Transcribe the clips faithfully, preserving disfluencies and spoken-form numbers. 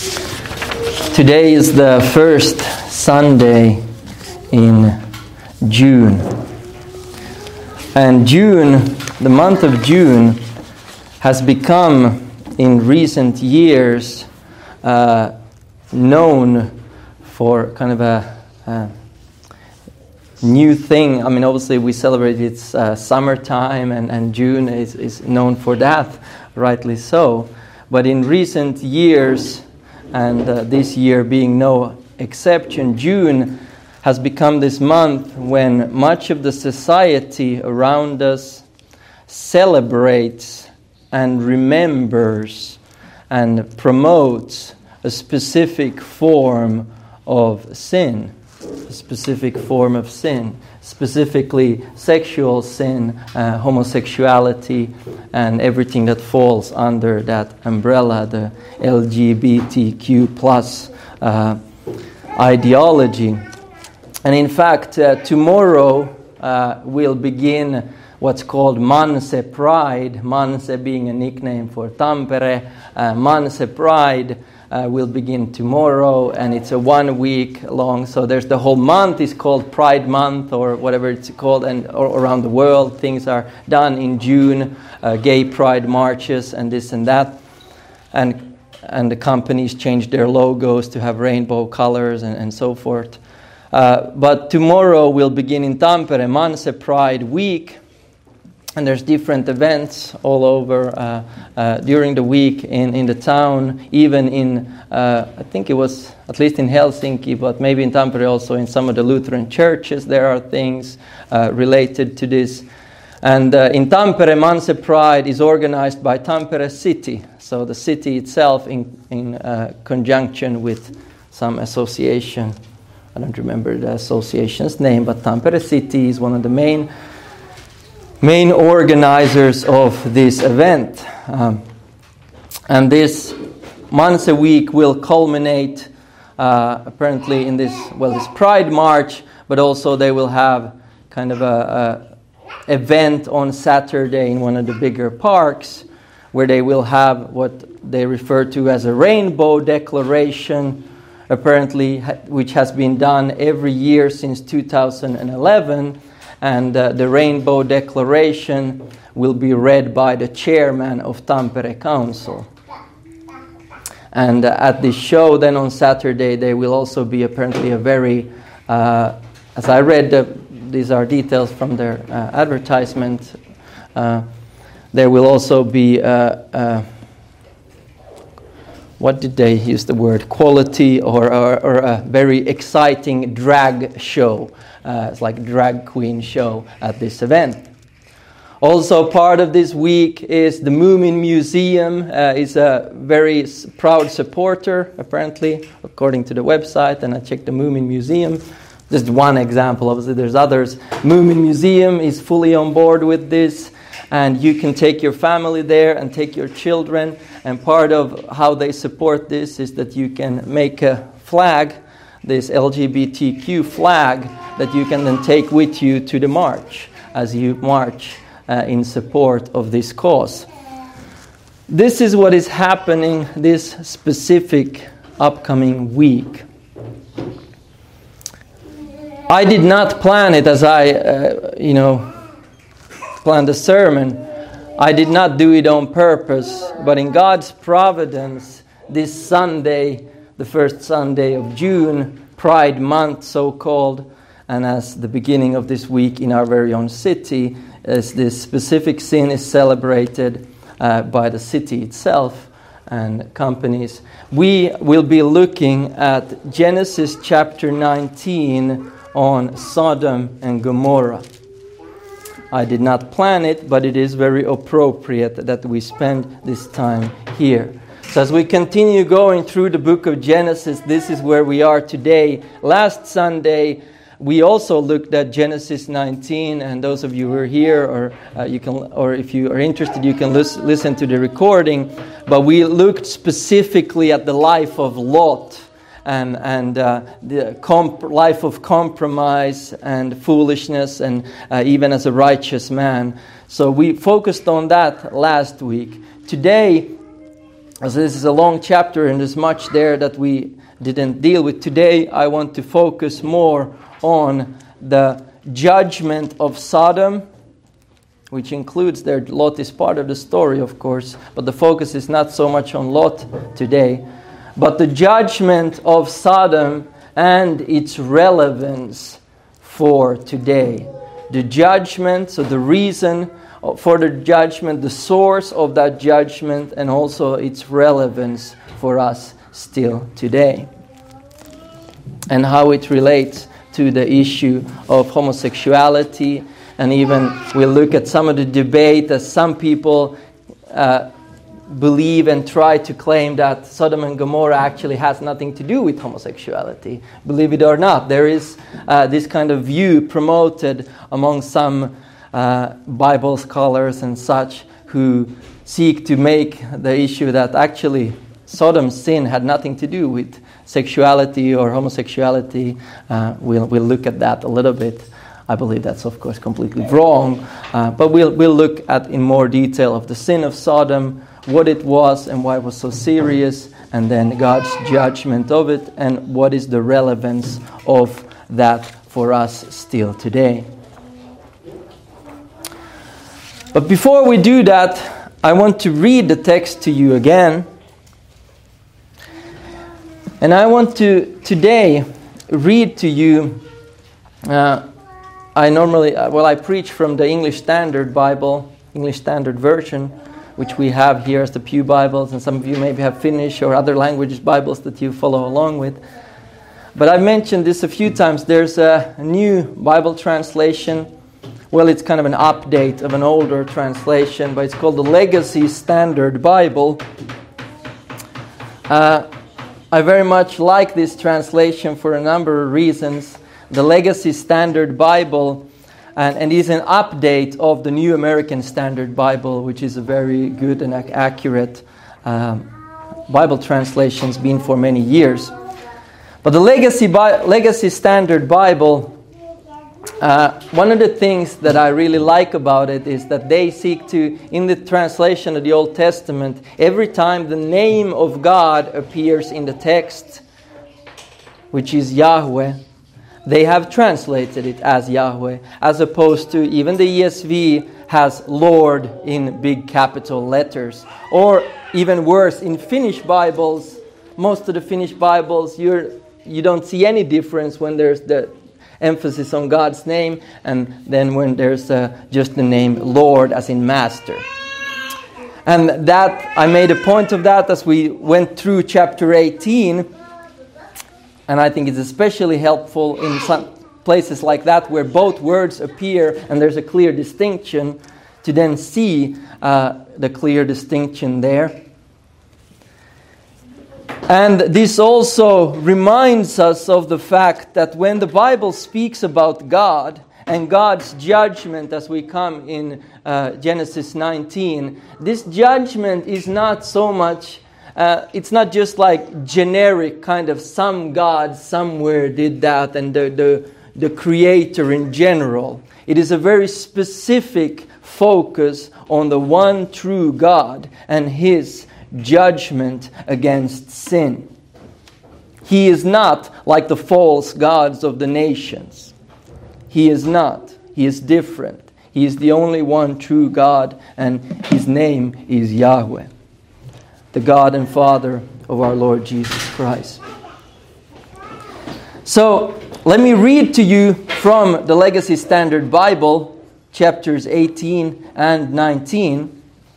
Today is the first Sunday in June. And June, the month of June, has become in recent years uh, known for kind of a, a new thing. I mean, obviously we celebrate it's uh, summertime, and, and June is, is known for that, rightly so. But in recent years, and uh, this year being no exception, June has become this month when much of the society around us celebrates and remembers and promotes a specific form of sin, a specific form of sin, specifically sexual sin, uh, homosexuality, and everything that falls under that umbrella, the L G B T Q plus uh, ideology. And in fact, uh, tomorrow uh, we'll begin what's called Manse Pride, Manse being a nickname for Tampere. Uh, Manse Pride uh, will begin tomorrow, and it's a one week long, so there's the whole month is called Pride Month, or whatever it's called, and or around the world things are done in June, uh, gay pride marches and this and that, and and the companies change their logos to have rainbow colors and, and so forth. Uh, but tomorrow we'll begin in Tampere, Manse Pride Week, and there's different events all over uh, uh, during the week in, in the town, even in, uh, I think it was at least in Helsinki, but maybe in Tampere also in some of the Lutheran churches there are things uh, related to this. And uh, in Tampere, Manse Pride is organized by Tampere City, so the city itself in, in uh, conjunction with some association. I don't remember the association's name, but Tampere City is one of the main main organizers of this event. Um, and this Manse Week will culminate uh, apparently in this, well, this Pride March, but also they will have kind of a, a event on Saturday in one of the bigger parks where they will have what they refer to as a rainbow declaration, apparently, which has been done every year since two thousand eleven, and uh, the Rainbow Declaration will be read by the chairman of Tampere Council. And uh, at this show then on Saturday there will also be apparently a very, uh, as I read, uh, these are details from their uh, advertisement, uh, there will also be uh, uh, what did they use the word, quality or, or, or a very exciting drag show. Uh, it's like a drag queen show at this event. Also part of this week is the Moomin Museum uh, is a very s- proud supporter, apparently, according to the website, and I checked the Moomin Museum. Just one example, obviously there's others. Moomin Museum is fully on board with this, and you can take your family there and take your children, and part of how they support this is that you can make a flag, this L G B T Q flag, that you can then take with you to the march as you march uh, in support of this cause. This is what is happening this specific upcoming week. I did not plan it as I, uh, you know, planned the sermon. I did not do it on purpose, but in God's providence, this Sunday, the first Sunday of June, Pride Month so-called, and as the beginning of this week in our very own city, as this specific sin is celebrated uh, by the city itself and companies, we will be looking at Genesis chapter nineteen on Sodom and Gomorrah. I did not plan it, but it is very appropriate that we spend this time here. So as we continue going through the book of Genesis, this is where we are today. Last Sunday, we also looked at Genesis nineteen, and those of you who are here, or uh, you can, or if you are interested, you can lis- listen to the recording. But we looked specifically at the life of Lot and and uh, the comp- life of compromise and foolishness, and uh, even as a righteous man. So we focused on that last week. Today, As this is a long chapter and there's much there that we didn't deal with today, I want to focus more on the judgment of Sodom, which includes there, Lot is part of the story, of course, but the focus is not so much on Lot today, but the judgment of Sodom and its relevance for today. The judgment, so the reason for the judgment, the source of that judgment, and also its relevance for us still today. And how it relates to the issue of homosexuality. And even we'll look at some of the debate as some people uh, believe and try to claim that Sodom and Gomorrah actually has nothing to do with homosexuality. Believe it or not, there is uh, this kind of view promoted among some uh, Bible scholars and such who seek to make the issue that actually Sodom's sin had nothing to do with sexuality or homosexuality. Uh, we'll, we'll look at that a little bit. I believe that's, of course, completely wrong. Uh, but we'll, we'll look at in more detail of the sin of Sodom, what it was and why it was so serious, and then God's judgment of it, and what is the relevance of that for us still today. But before we do that, I want to read the text to you again. And I want to today read to you, uh, I normally, well, I preach from the English Standard Bible, English Standard Version, which we have here as the Pew Bibles, and some of you maybe have Finnish or other languages Bibles that you follow along with. But I've mentioned this a few times. There's a new Bible translation. Well, it's kind of an update of an older translation, but it's called the Legacy Standard Bible. Uh, I very much like this translation for a number of reasons. The Legacy Standard Bible and, and is an update of the New American Standard Bible, which is a very good and ac- accurate um, Bible translation. It's been for many years. But the Legacy, Bi- Legacy Standard Bible, uh, one of the things that I really like about it is that they seek to, in the translation of the Old Testament, every time the name of God appears in the text, which is Yahweh, they have translated it as Yahweh, as opposed to even the E S V has Lord in big capital letters. Or even worse, in Finnish Bibles, most of the Finnish Bibles, you're, you don't see any difference when there's the emphasis on God's name, and then when there's uh, just the name Lord as in Master. And that, I made a point of that as we went through chapter eighteen. And I think it's especially helpful in some places like that where both words appear and there's a clear distinction to then see uh, the clear distinction there. And this also reminds us of the fact that when the Bible speaks about God and God's judgment as we come in uh, Genesis nineteen, this judgment is not so much Uh, it's not just like generic kind of some God somewhere did that and the, the, the creator in general. It is a very specific focus on the one true God and his judgment against sin. He is not like the false gods of the nations. He is not. He is different. He is the only one true God, and his name is Yahweh, the God and Father of our Lord Jesus Christ. So, let me read to you from the Legacy Standard Bible, chapters eighteen and nineteen.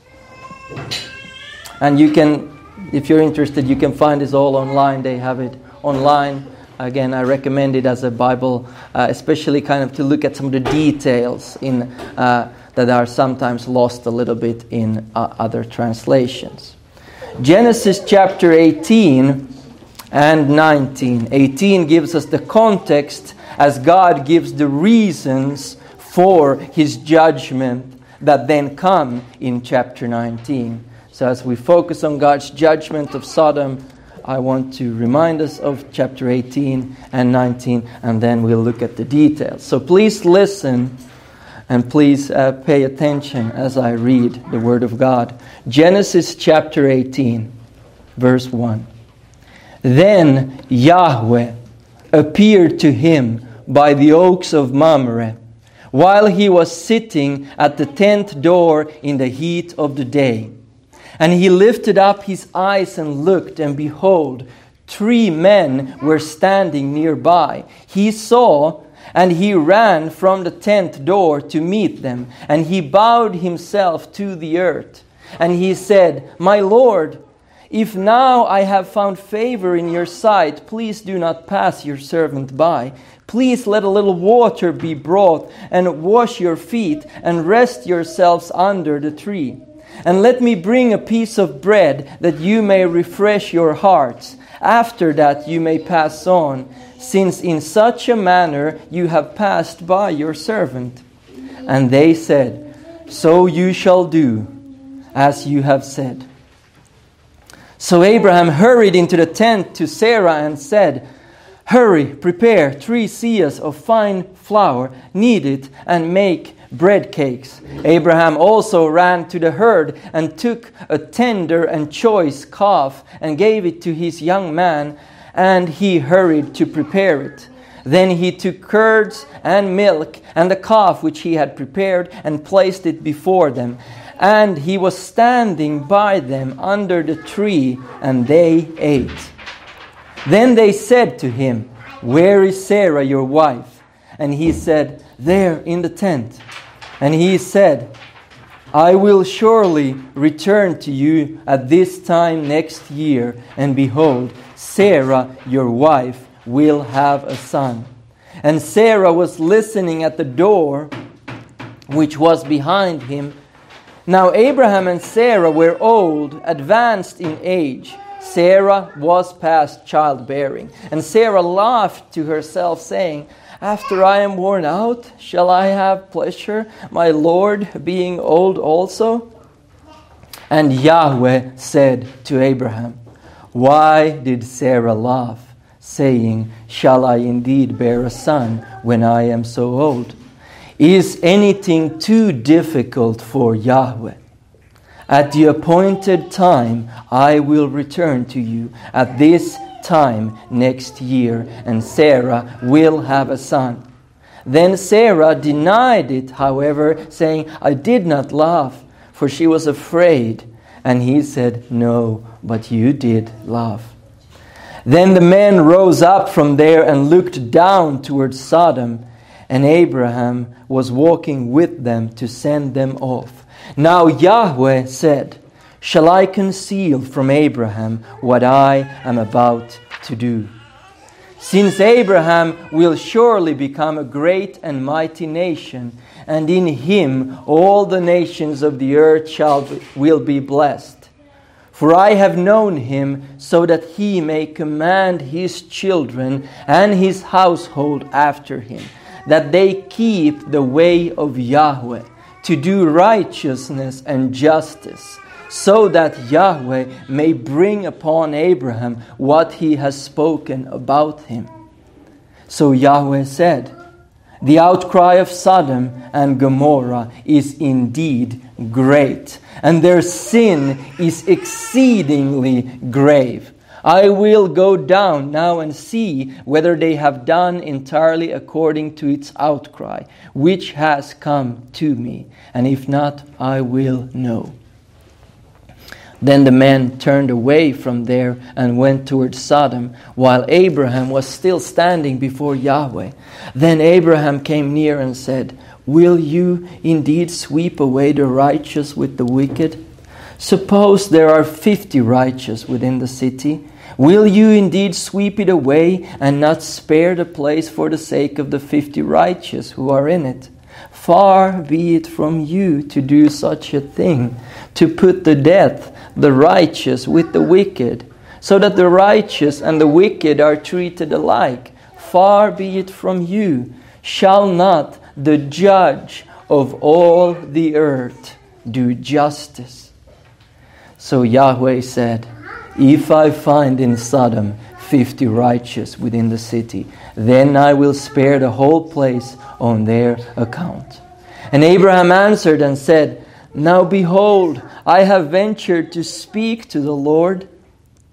And you can, if you're interested, you can find this all online. They have it online. Again, I recommend it as a Bible, uh, especially kind of to look at some of the details in uh, that are sometimes lost a little bit in uh, other translations. Genesis chapter eighteen and nineteen. eighteen gives us the context as God gives the reasons for his judgment that then come in chapter nineteen. So as we focus on God's judgment of Sodom, I want to remind us of chapter eighteen and nineteen, and then we'll look at the details. So please listen and please uh, pay attention as I read the Word of God. Genesis chapter eighteen. verse one. Then Yahweh appeared to him by the oaks of Mamre, while he was sitting at the tent door in the heat of the day. And he lifted up his eyes and looked, and behold, three men were standing nearby. He saw, and he ran from the tent door to meet them, and he bowed himself to the earth. And he said, My Lord, if now I have found favor in your sight, please do not pass your servant by. Please let a little water be brought, and wash your feet, and rest yourselves under the tree. And let me bring a piece of bread, that you may refresh your hearts. After that you may pass on, since in such a manner you have passed by your servant. And they said, So you shall do, as you have said. So Abraham hurried into the tent to Sarah and said, Hurry, prepare three seahs of fine flour, knead it, and make bread cakes. Abraham also ran to the herd and took a tender and choice calf and gave it to his young man, and he hurried to prepare it. Then he took curds and milk and the calf which he had prepared and placed it before them. And he was standing by them under the tree, and they ate. Then they said to him, Where is Sarah your wife? And he said, There in the tent. And he said, I will surely return to you at this time next year, and behold, Sarah your wife will have a son. And Sarah was listening at the door which was behind him. Now Abraham and Sarah were old, advanced in age. Sarah was past childbearing. And Sarah laughed to herself, saying, After I am worn out, shall I have pleasure, my Lord being old also? And Yahweh said to Abraham, Why did Sarah laugh, saying, Shall I indeed bear a son when I am so old? Is anything too difficult for Yahweh? At the appointed time, I will return to you at this time next year, and Sarah will have a son. Then Sarah denied it, however, saying, I did not laugh, for she was afraid. And he said, No, but you did laugh. Then the men rose up from there and looked down towards Sodom, and Abraham was walking with them to send them off. Now Yahweh said, Shall I conceal from Abraham what I am about to do? Since Abraham will surely become a great and mighty nation, and in him all the nations of the earth shall be, will be blessed. For I have known him so that he may command his children and his household after him, that they keep the way of Yahweh, to do righteousness and justice, so that Yahweh may bring upon Abraham what he has spoken about him. So Yahweh said, The outcry of Sodom and Gomorrah is indeed great, and their sin is exceedingly grave. I will go down now and see whether they have done entirely according to its outcry, which has come to me, and if not, I will know. Then the men turned away from there and went towards Sodom, while Abraham was still standing before Yahweh. Then Abraham came near and said, Will you indeed sweep away the righteous with the wicked? Suppose there are fifty righteous within the city. Will you indeed sweep it away and not spare the place for the sake of the fifty righteous who are in it? Far be it from you to do such a thing, to put to death the righteous with the wicked, so that the righteous and the wicked are treated alike. Far be it from you. Shall not the judge of all the earth do justice? So Yahweh said, If I find in Sodom fifty righteous within the city, then I will spare the whole place on their account. And Abraham answered and said, Now behold, I have ventured to speak to the Lord.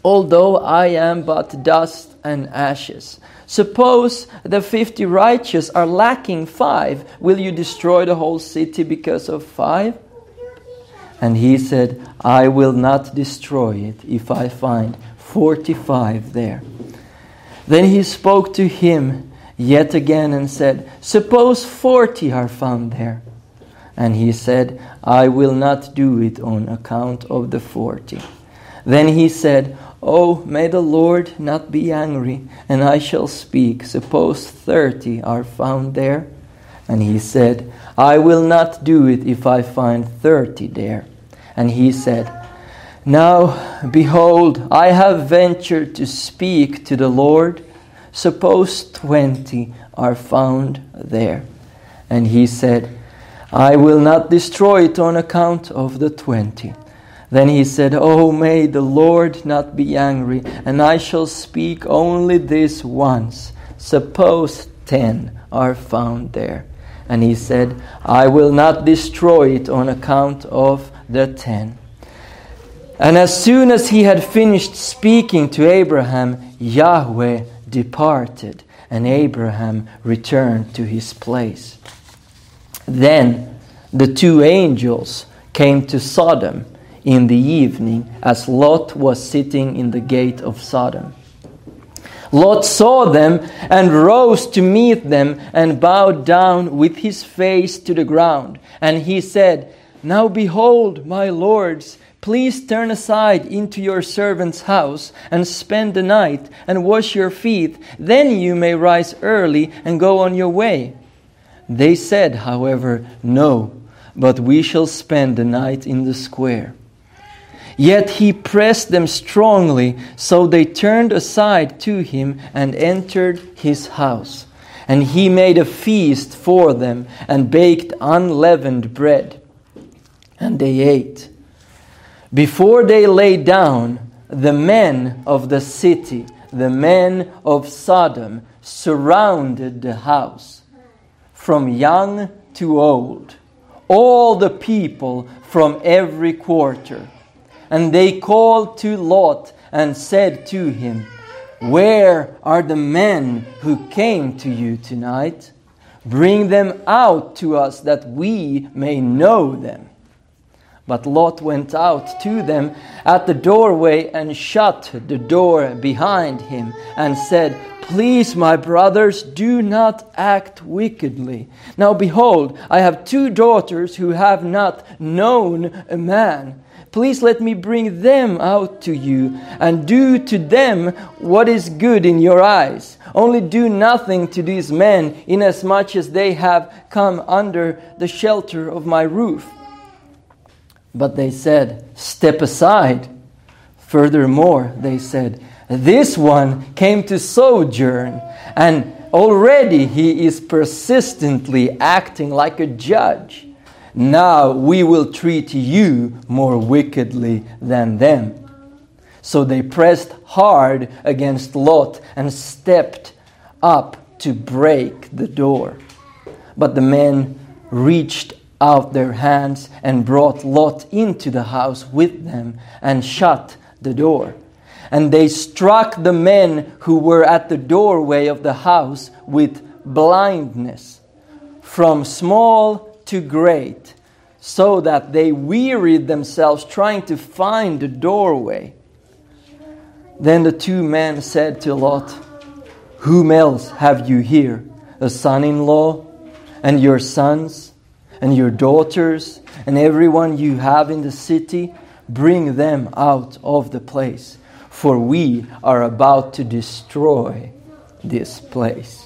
although I am but dust and ashes. Suppose the fifty righteous are lacking five. Will you destroy the whole city because of five? And he said, I will not destroy it if I find forty-five there. Then he spoke to him yet again and said, suppose forty are found there. And he said, I will not do it on account of the forty. Then he said, Oh, may the Lord not be angry, and I shall speak. Suppose thirty are found there. And he said, I will not do it if I find thirty there. And he said, Now, behold, I have ventured to speak to the Lord. Suppose twenty are found there. And he said, I will not destroy it on account of the twenty. Then he said, Oh, may the Lord not be angry, and I shall speak only this once. Suppose ten are found there. And he said, I will not destroy it on account of the ten. And as soon as he had finished speaking to Abraham, Yahweh departed, and Abraham returned to his place. Then the two angels came to Sodom in the evening, as Lot was sitting in the gate of Sodom. Lot saw them and rose to meet them and bowed down with his face to the ground. And he said, Now behold, my lords, please turn aside into your servant's house and spend the night and wash your feet. Then you may rise early and go on your way. They said, however, No, but we shall spend the night in the square. Yet he pressed them strongly, so they turned aside to him and entered his house. And he made a feast for them and baked unleavened bread. And they ate. Before they lay down, the men of the city, the men of Sodom, surrounded the house, from young to old, all the people from every quarter. And they called to Lot and said to him, Where are the men who came to you tonight? Bring them out to us that we may know them. But Lot went out to them at the doorway and shut the door behind him and said, Please, my brothers, do not act wickedly. Now behold, I have two daughters who have not known a man. Please let me bring them out to you, and do to them what is good in your eyes. Only do nothing to these men, inasmuch as they have come under the shelter of my roof. But they said, Step aside. Furthermore, they said, This one came to sojourn, and already he is persistently acting like a judge. Now we will treat you more wickedly than them. So they pressed hard against Lot and stepped up to break the door. But the men reached out their hands and brought Lot into the house with them and shut the door. And they struck the men who were at the doorway of the house with blindness, from small to great, so that they wearied themselves trying to find the doorway. Then the two men said to Lot, Whom else have you here? A son-in-law, and your sons, and your daughters, and everyone you have in the city? Bring them out of the place, for we are about to destroy this place.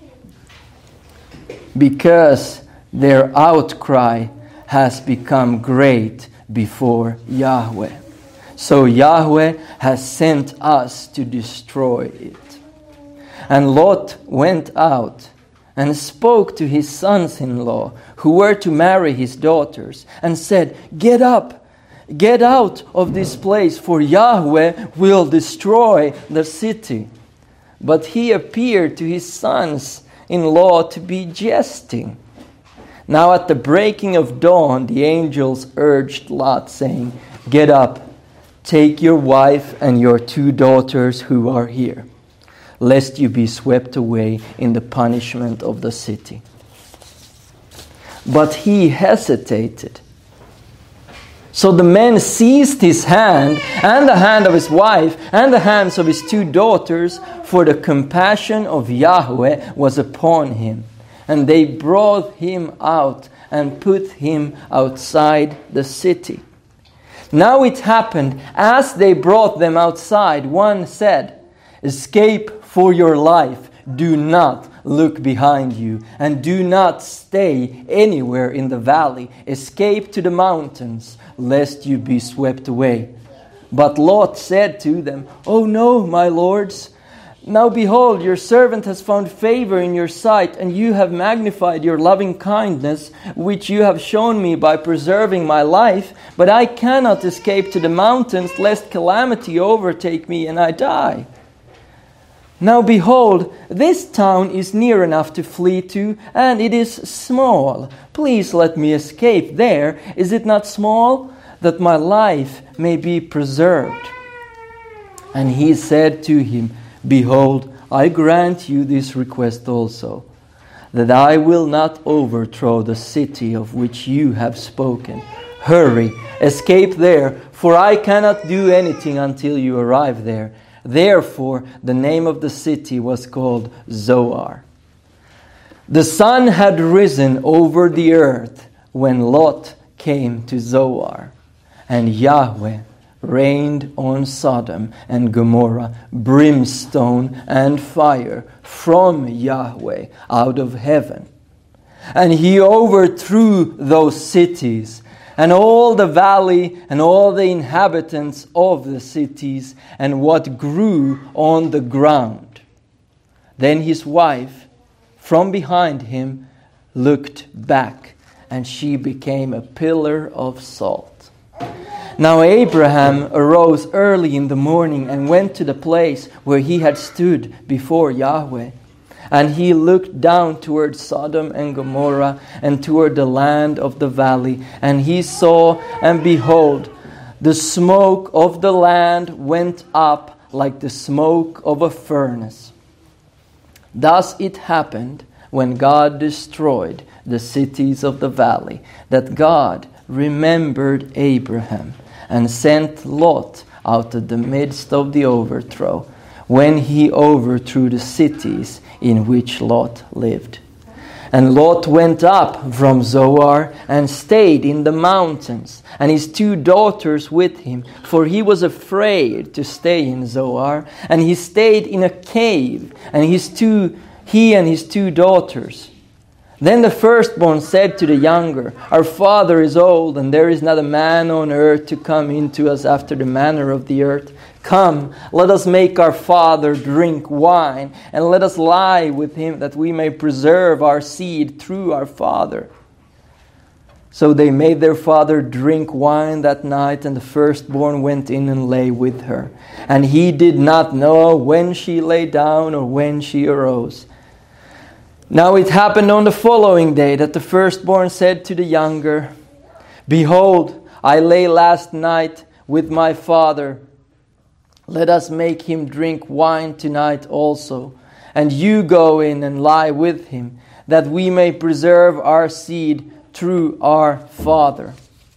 Because their outcry has become great before Yahweh. So Yahweh has sent us to destroy it. And Lot went out and spoke to his sons-in-law, who were to marry his daughters, and said, Get up, get out of this place, for Yahweh will destroy the city. But he appeared to his sons-in-law to be jesting. Now at the breaking of dawn, the angels urged Lot, saying, Get up, take your wife and your two daughters who are here, lest you be swept away in the punishment of the city." But he hesitated. So the men seized his hand and the hand of his wife and the hands of his two daughters, for the compassion of Yahweh was upon him. And they brought him out and put him outside the city. Now it happened, as they brought them outside, one said, "Escape for your life. Do not look behind you, and do not stay anywhere in the valley. Escape to the mountains, lest you be swept away." But Lot said to them, "Oh no, my lords. Now behold, your servant has found favor in your sight, and you have magnified your loving kindness, which you have shown me by preserving my life. But I cannot escape to the mountains, lest calamity overtake me and I die. Now behold, this town is near enough to flee to, and it is small. Please let me escape there. Is it not small, that my life may be preserved?" And he said to him, "Behold, I grant you this request also, that I will not overthrow the city of which you have spoken. Hurry, escape there, for I cannot do anything until you arrive there." Therefore, the name of the city was called Zoar. The sun had risen over the earth when Lot came to Zoar, and Yahweh rained on Sodom and Gomorrah brimstone and fire from Yahweh out of heaven. And he overthrew those cities, and all the valley, and all the inhabitants of the cities, and what grew on the ground. Then his wife, from behind him, looked back, and she became a pillar of salt. Now Abraham arose early in the morning and went to the place where he had stood before Yahweh. And he looked down toward Sodom and Gomorrah and toward the land of the valley. And he saw, and behold, the smoke of the land went up like the smoke of a furnace. Thus it happened, when God destroyed the cities of the valley, that God remembered Abraham and sent Lot out of the midst of the overthrow, when he overthrew the cities in which Lot lived. And Lot went up from Zoar and stayed in the mountains, and his two daughters with him, for he was afraid to stay in Zoar. And he stayed in a cave, and his two, he and his two daughters. Then the firstborn said to the younger, "Our father is old, and there is not a man on earth to come into us after the manner of the earth. Come, let us make our father drink wine, and let us lie with him, that we may preserve our seed through our father." So they made their father drink wine that night, and the firstborn went in and lay with her. And he did not know when she lay down or when she arose. Now it happened on the following day that the firstborn said to the younger, "Behold, I lay last night with my father. Let us make him drink wine tonight also, and you go in and lie with him, that we may preserve our seed through our father."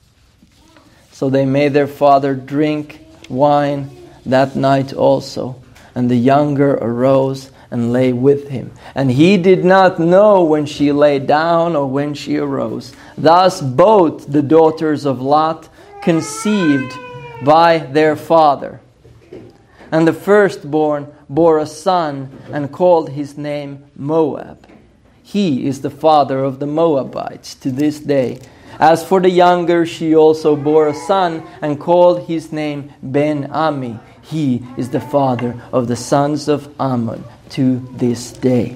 So they made their father drink wine that night also, and the younger arose and lay with him. And he did not know when she lay down or when she arose. Thus both the daughters of Lot conceived by their father. And the firstborn bore a son and called his name Moab. He is the father of the Moabites to this day. As for the younger, she also bore a son and called his name Ben-Ami. He is the father of the sons of Ammon to this day.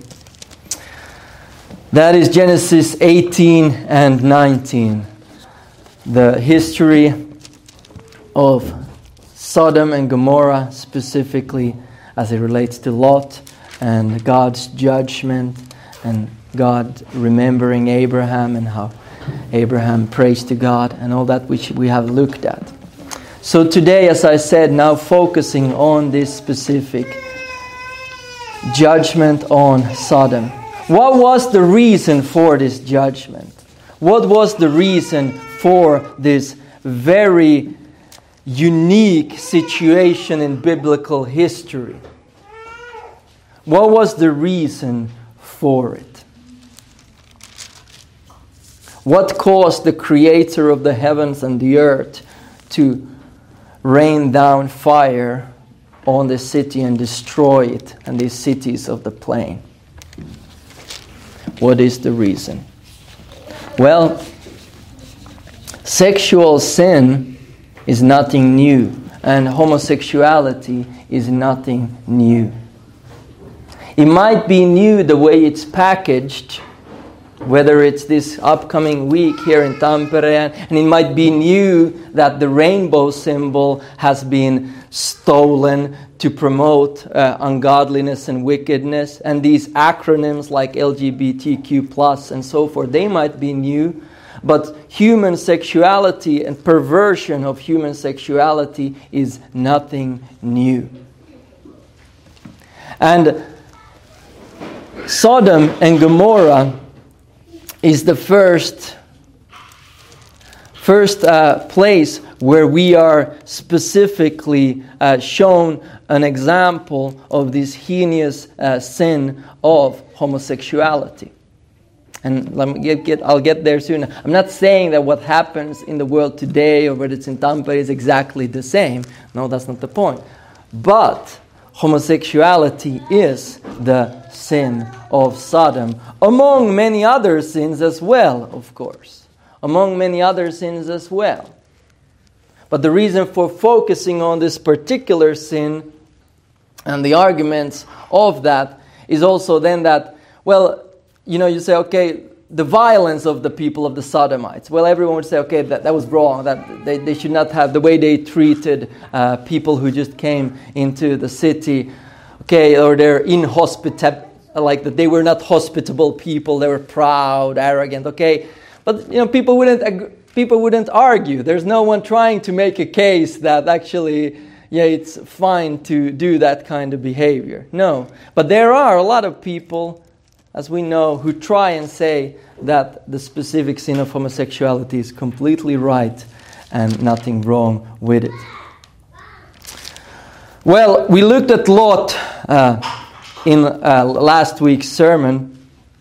That is Genesis eighteen and nineteen. The history of Sodom and Gomorrah, specifically as it relates to Lot and God's judgment and God remembering Abraham and how Abraham prays to God and all that which we have looked at. So today, as I said, now focusing on this specific judgment on Sodom. What was the reason for this judgment? What was the reason for this very unique situation in biblical history? What was the reason for it? What caused the Creator of the heavens and the earth to rain down fire on the city and destroy it and the cities of the plain? What is the reason? Well, sexual sin is nothing new, and homosexuality is nothing new. It might be new the way it's packaged, whether it's this upcoming week here in Tampere, and it might be new that the rainbow symbol has been stolen to promote uh, ungodliness and wickedness, and these acronyms like L G B T Q plus and so forth, they might be new, but human sexuality and perversion of human sexuality is nothing new. And Sodom and Gomorrah is the first, first uh, place where we are specifically uh, shown an example of this heinous uh, sin of homosexuality. And let me get, get, I'll get there soon. I'm not saying that what happens in the world today or whether it's in Tampere is exactly the same. No, that's not the point. But homosexuality is the sin of Sodom, among many other sins as well, of course. Among many other sins as well. But the reason for focusing on this particular sin and the arguments of that is also then that, well, you know, you say, okay, the violence of the people of the Sodomites. Well, everyone would say, okay, that, that was wrong. That they, they should not have the way they treated uh, people who just came into the city. Okay, or they're inhospitable, like that they were not hospitable people. They were proud, arrogant. Okay, but you know, people wouldn't ag- people wouldn't argue. There's no one trying to make a case that actually, yeah, it's fine to do that kind of behavior. No, but there are a lot of people, as we know, who try and say that the specific sin of homosexuality is completely right and nothing wrong with it. Well, we looked at Lot uh, in uh, last week's sermon,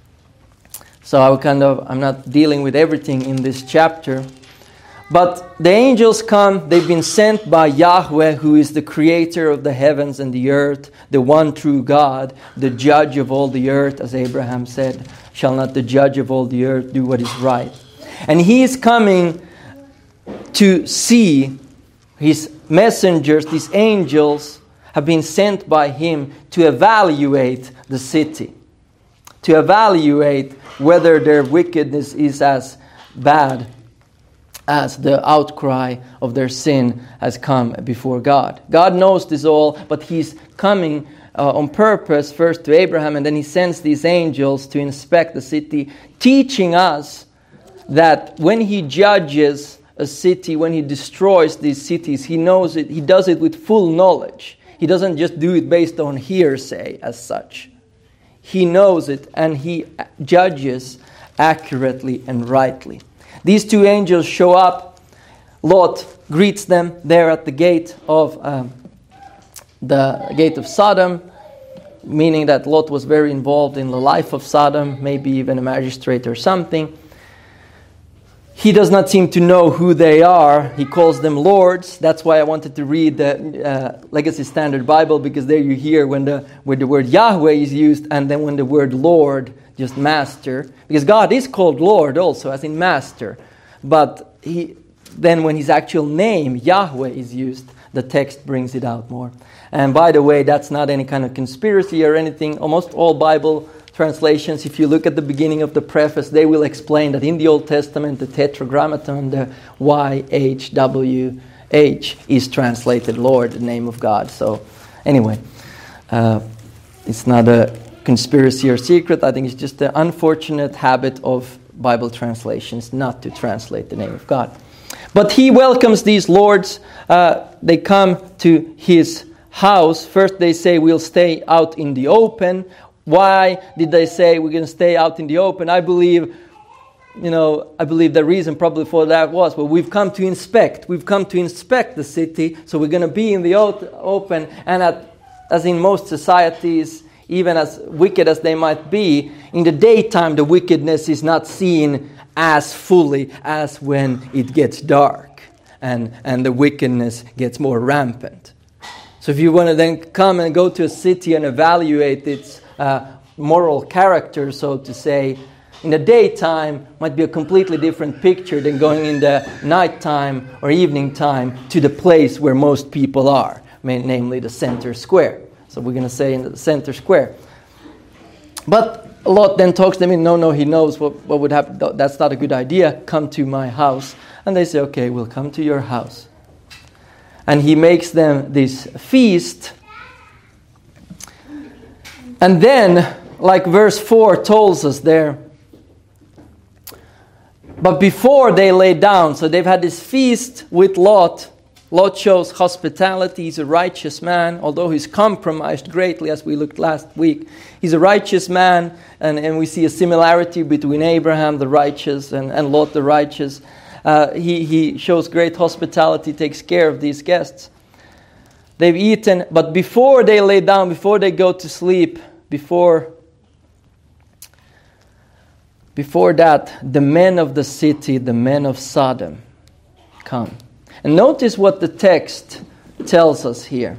so I kind of I'm not dealing with everything in this chapter. But the angels come, they've been sent by Yahweh, who is the creator of the heavens and the earth, the one true God, the judge of all the earth, as Abraham said, shall not the judge of all the earth do what is right? And he is coming to see his messengers, these angels, have been sent by him to evaluate the city, to evaluate whether their wickedness is as bad as the outcry of their sin has come before God. God knows this all, but he's coming uh, on purpose first to Abraham, and then he sends these angels to inspect the city, teaching us that when he judges a city, when he destroys these cities, he knows it, he does it with full knowledge. He doesn't just do it based on hearsay as such. He knows it, and he judges accurately and rightly. These two angels show up. Lot greets them there at the gate of um, the gate of Sodom, meaning that Lot was very involved in the life of Sodom, maybe even a magistrate or something. He does not seem to know who they are. He calls them lords. That's why I wanted to read the uh, Legacy Standard Bible, because there you hear when the where the word Yahweh is used, and then when the word Lord, just master, because God is called Lord also, as in master. But he then when his actual name, Yahweh, is used, the text brings it out more. And by the way, that's not any kind of conspiracy or anything. Almost all Bible translations, if you look at the beginning of the preface, they will explain that in the Old Testament, the Tetragrammaton, the Y H W H, is translated Lord, the name of God. So anyway, uh, it's not a conspiracy or secret. I think it's just the unfortunate habit of Bible translations not to translate the name of God. But he welcomes these lords. Uh, they come to his house. First they say, we'll stay out in the open. Why did they say we're going to stay out in the open? I believe, you know, I believe the reason probably for that was, well, we've come to inspect. We've come to inspect the city, so we're going to be in the open. And at, as in most societies, even as wicked as they might be, in the daytime the wickedness is not seen as fully as when it gets dark and, and the wickedness gets more rampant. So if you want to then come and go to a city and evaluate its uh, moral character, so to say, in the daytime might be a completely different picture than going in the nighttime or evening time to the place where most people are, namely the center square. So we're going to say in the center square. But Lot then talks them in, no, no, he knows what, what would happen. That's not a good idea. Come to my house. And they say, okay, we'll come to your house. And he makes them this feast. And then, like verse four tells us there, but before they lay down, so they've had this feast with Lot. Lot shows hospitality. He's a righteous man, although he's compromised greatly, as we looked last week. He's a righteous man, and, and we see a similarity between Abraham, the righteous, and, and Lot, the righteous. Uh, he, he shows great hospitality, takes care of these guests. They've eaten, but before they lay down, before they go to sleep, before, before that, the men of the city, the men of Sodom, come. And notice what the text tells us here.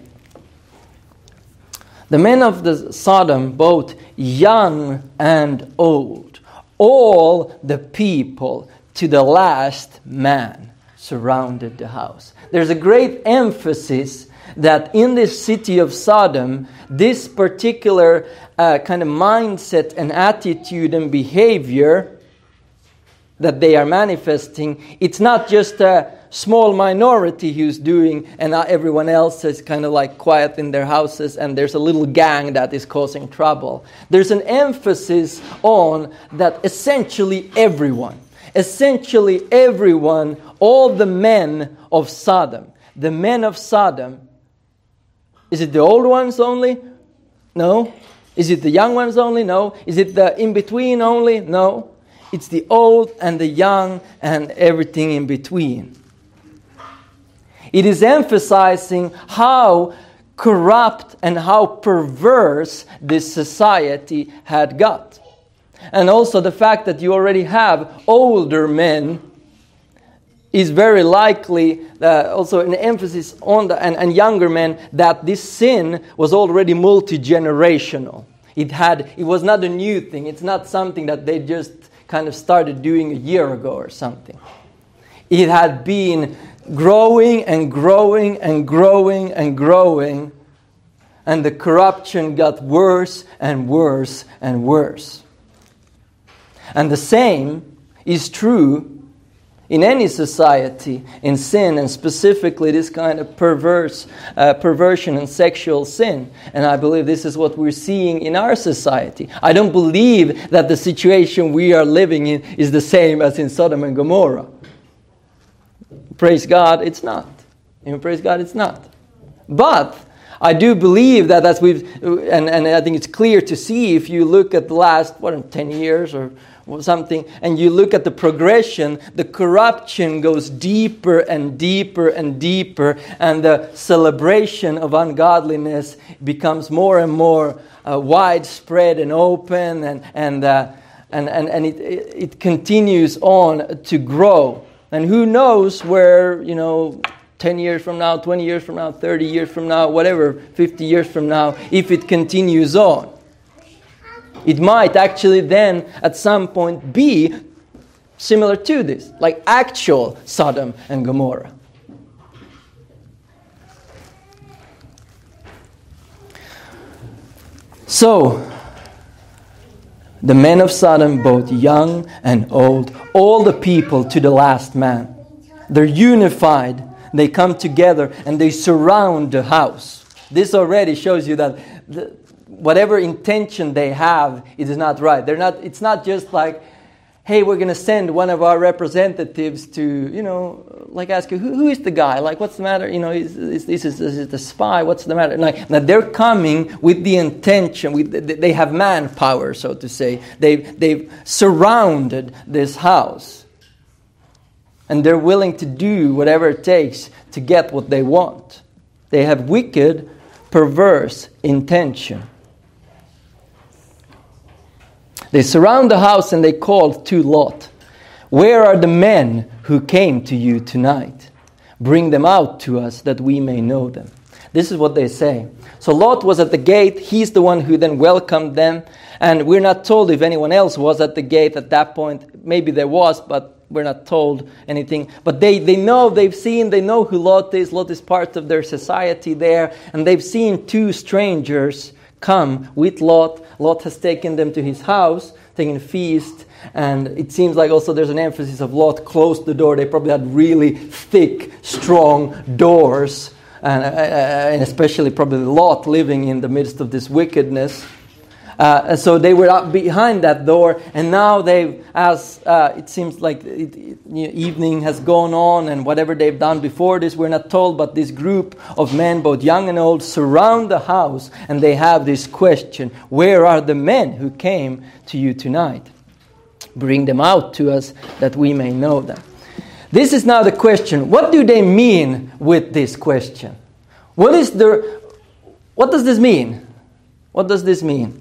The men of the Sodom, both young and old, all the people to the last man surrounded the house. There's a great emphasis that in this city of Sodom, this particular uh, kind of mindset and attitude and behavior that they are manifesting, it's not just a small minority who's doing, and everyone else is kind of like quiet in their houses, and there's a little gang that is causing trouble. There's an emphasis on that essentially everyone, essentially everyone, all the men of Sodom, the men of Sodom, is it the old ones only? No. Is it the young ones only? No. Is it the in-between only? No. It's the old and the young and everything in between. It is emphasizing how corrupt and how perverse this society had got. And also the fact that you already have older men is very likely uh, also an emphasis on the and, and younger men, that this sin was already multi-generational. It had it was not a new thing. It's not something that they just kind of started doing a year ago or something. It had been growing and growing and growing and growing, and the corruption got worse and worse and worse. And the same is true in any society, in sin, and specifically this kind of perverse uh, perversion and sexual sin. And I believe this is what we're seeing in our society. I don't believe that the situation we are living in is the same as in Sodom and Gomorrah. Praise God, it's not. You know, praise God, it's not. But I do believe that as we've, and, and I think it's clear to see if you look at the last, what, ten years or something, and you look at the progression, the corruption goes deeper and deeper and deeper, and the celebration of ungodliness becomes more and more uh, widespread and open, and and uh, and and, and it, it continues on to grow. And who knows where, you know, ten years from now, twenty years from now, thirty years from now, whatever, fifty years from now, if it continues on. It might actually then, at some point, be similar to this, like actual Sodom and Gomorrah. So, the men of Sodom, both young and old, all the people to the last man, they're unified, they come together, and they surround the house. This already shows you that the, whatever intention they have, it is not right. They're not. It's not just like, hey, we're going to send one of our representatives to, you know, like ask you, who, who is the guy? Like, what's the matter? You know, is, is this is, is it a spy? What's the matter? Like, now they're coming with the intention, with, they have manpower, so to say. They've, they've surrounded this house. And they're willing to do whatever it takes to get what they want. They have wicked, perverse intention. They surround the house and they called to Lot. Where are the men who came to you tonight? Bring them out to us that we may know them. This is what they say. So Lot was at the gate. He's the one who then welcomed them. And we're not told if anyone else was at the gate at that point. Maybe there was, but we're not told anything. But they, they know, they've seen, they know who Lot is. Lot is part of their society there. And they've seen two strangers come with Lot. Lot has taken them to his house, taken a feast, and it seems like also there's an emphasis of Lot closed the door. They probably had really thick, strong doors, and, uh, and especially probably Lot living in the midst of this wickedness. Uh, and so they were up behind that door, and now they've, as uh, it seems like it, it, you know, evening has gone on, and whatever they've done before this, we're not told, but this group of men, both young and old, surround the house, and they have this question, where are the men who came to you tonight? Bring them out to us that we may know them. This is now the question. What do they mean with this question? What is the, what does this mean? What does this mean?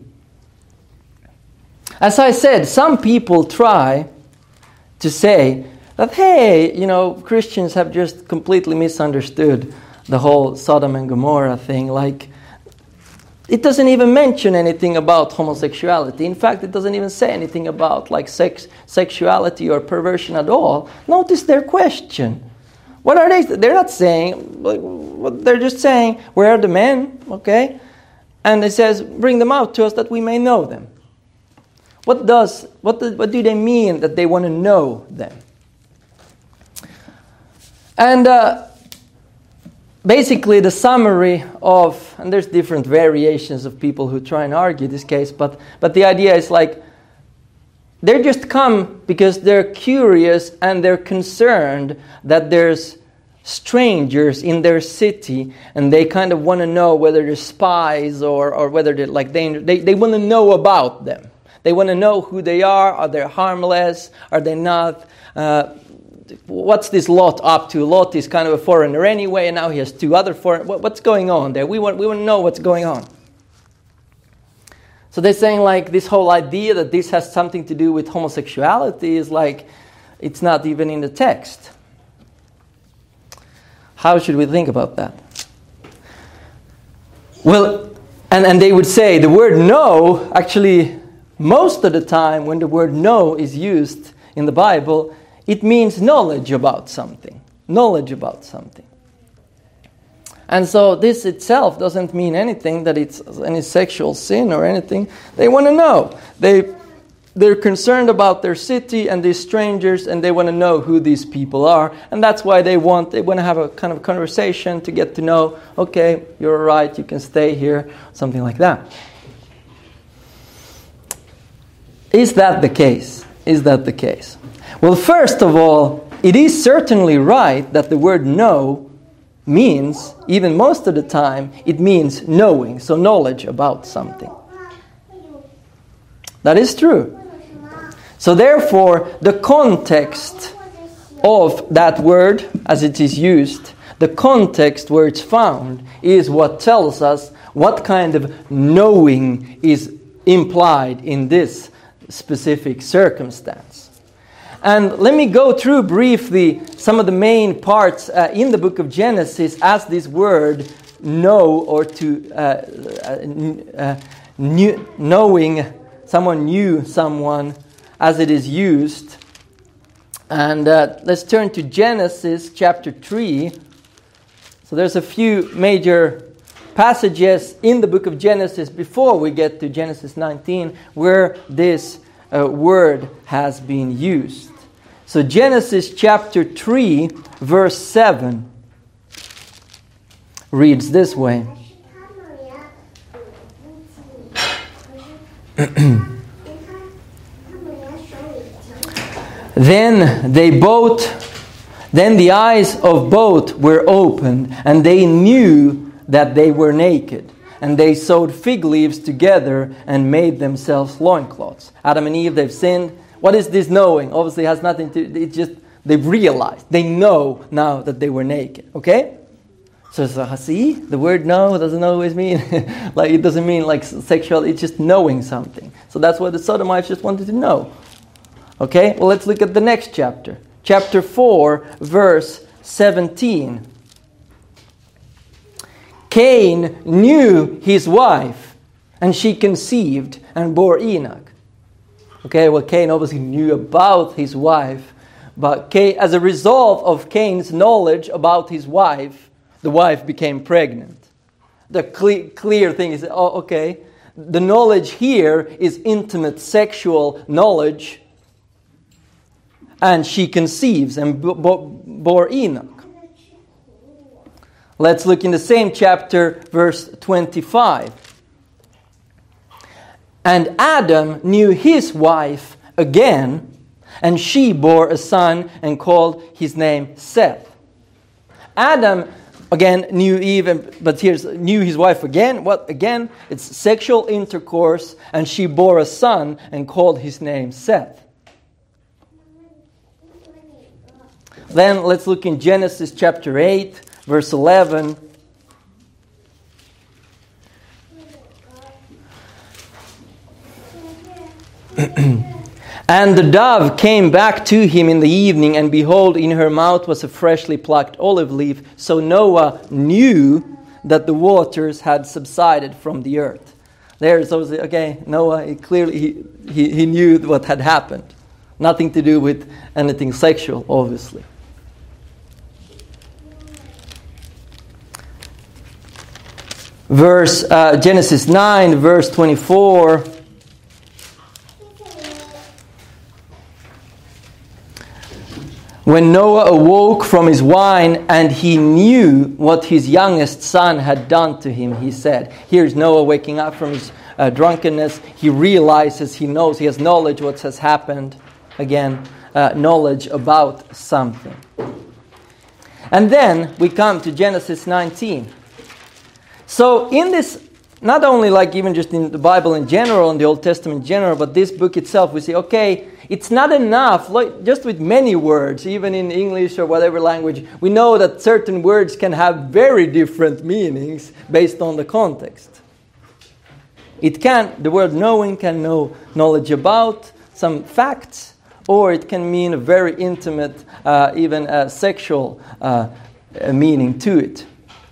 As I said, some people try to say that, hey, you know, Christians have just completely misunderstood the whole Sodom and Gomorrah thing. Like, it doesn't even mention anything about homosexuality. In fact, it doesn't even say anything about like sex, sexuality or perversion at all. Notice their question. What are they? They're not saying, like, they're just saying, where are the men? Okay. And it says, bring them out to us that we may know them. What does what do, what do they mean that they want to know them? And uh, basically the summary of, and there's different variations of people who try and argue this case, but but the idea is like, they're just come because they're curious and they're concerned that there's strangers in their city, and they kind of want to know whether they're spies or or whether they're like they they, they want to know about them. They want to know who they are. Are they harmless? Are they not? Uh, what's this Lot up to? Lot is kind of a foreigner anyway, and now he has two other foreigners. What, what's going on there? We want, we want to know what's going on. So they're saying like this whole idea that this has something to do with homosexuality is like, it's not even in the text. How should we think about that? Well, and, and they would say the word know, actually, most of the time when the word know is used in the Bible, it means knowledge about something. Knowledge about something. And so this itself doesn't mean anything that it's any sexual sin or anything. They want to know. They, they're concerned about their city and these strangers, and they want to know who these people are. And that's why they want, they want to have a kind of conversation to get to know, okay, you're all right, you can stay here, something like that. Is that the case? Is that the case? Well, first of all, it is certainly right that the word know means, even most of the time, it means knowing, so knowledge about something. That is true. So therefore, the context of that word, as it is used, the context where it's found, is what tells us what kind of knowing is implied in this specific circumstance. And let me go through briefly some of the main parts uh, in the book of Genesis as this word know, or to uh, uh, uh, knew, knowing, someone knew someone, as it is used. And uh, let's turn to Genesis chapter three. So there's a few major passages in the book of Genesis before we get to Genesis nineteen where this uh, word has been used. So Genesis chapter three verse seven reads this way. Then they both, then the eyes of both were opened, and they knew that they were naked. And they sewed fig leaves together and made themselves loincloths. Adam and Eve, they've sinned. What is this knowing? Obviously, it has nothing to. It's just they've realized. They know now that they were naked. Okay. So, so see, the word know doesn't always mean like it doesn't mean like sexual. It's just knowing something. So that's what the Sodomites just wanted to know. Okay. Well, let's look at the next chapter. Chapter four, verse seventeen. Cain knew his wife, and she conceived and bore Enoch. Okay, well, Cain obviously knew about his wife, but Cain, as a result of Cain's knowledge about his wife, the wife became pregnant. The cle- clear thing is, oh, okay, the knowledge here is intimate sexual knowledge, and she conceives and b- b- bore Enoch. Let's look in the same chapter, verse twenty-five. And Adam knew his wife again, and she bore a son and called his name Seth. Adam, again, knew Eve, but here's knew his wife again. What again? It's sexual intercourse, and she bore a son and called his name Seth. Then let's look in Genesis chapter eight. Verse eleven. And the dove came back to him in the evening, and behold, in her mouth was a freshly plucked olive leaf. So Noah knew that the waters had subsided from the earth. There's also, okay, Noah, he clearly, he, he, he knew what had happened. Nothing to do with anything sexual, obviously. Verse uh, Genesis nine, verse twenty-four. When Noah awoke from his wine and he knew what his youngest son had done to him, he said, here's Noah waking up from his uh, drunkenness. He realizes, he knows, he has knowledge what has happened. Again, uh, knowledge about something. And then we come to Genesis nineteen. So in this, not only like even just in the Bible in general, in the Old Testament in general, but this book itself, we say, okay, it's not enough, like just with many words, even in English or whatever language, we know that certain words can have very different meanings based on the context. It can, the word knowing can know knowledge about some facts, or it can mean a very intimate, uh, even a sexual uh, meaning to it.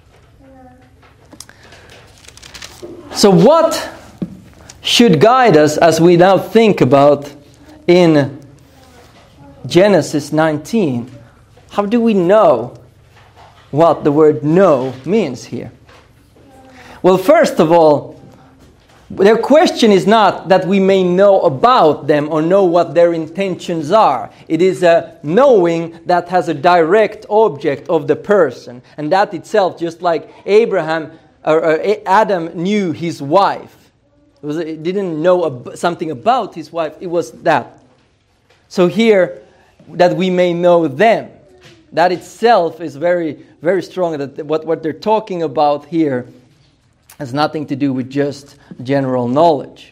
So what should guide us as we now think about in Genesis nineteen? How do we know what the word know means here? Well, first of all, their question is not that we may know about them or know what their intentions are. It is a knowing that has a direct object of the person. And that itself, just like Abraham or, or Adam knew his wife. It, was, it didn't know ab- something about his wife. It was that. So here, that we may know them. That itself is very, very strong. That what, what they're talking about here has nothing to do with just general knowledge.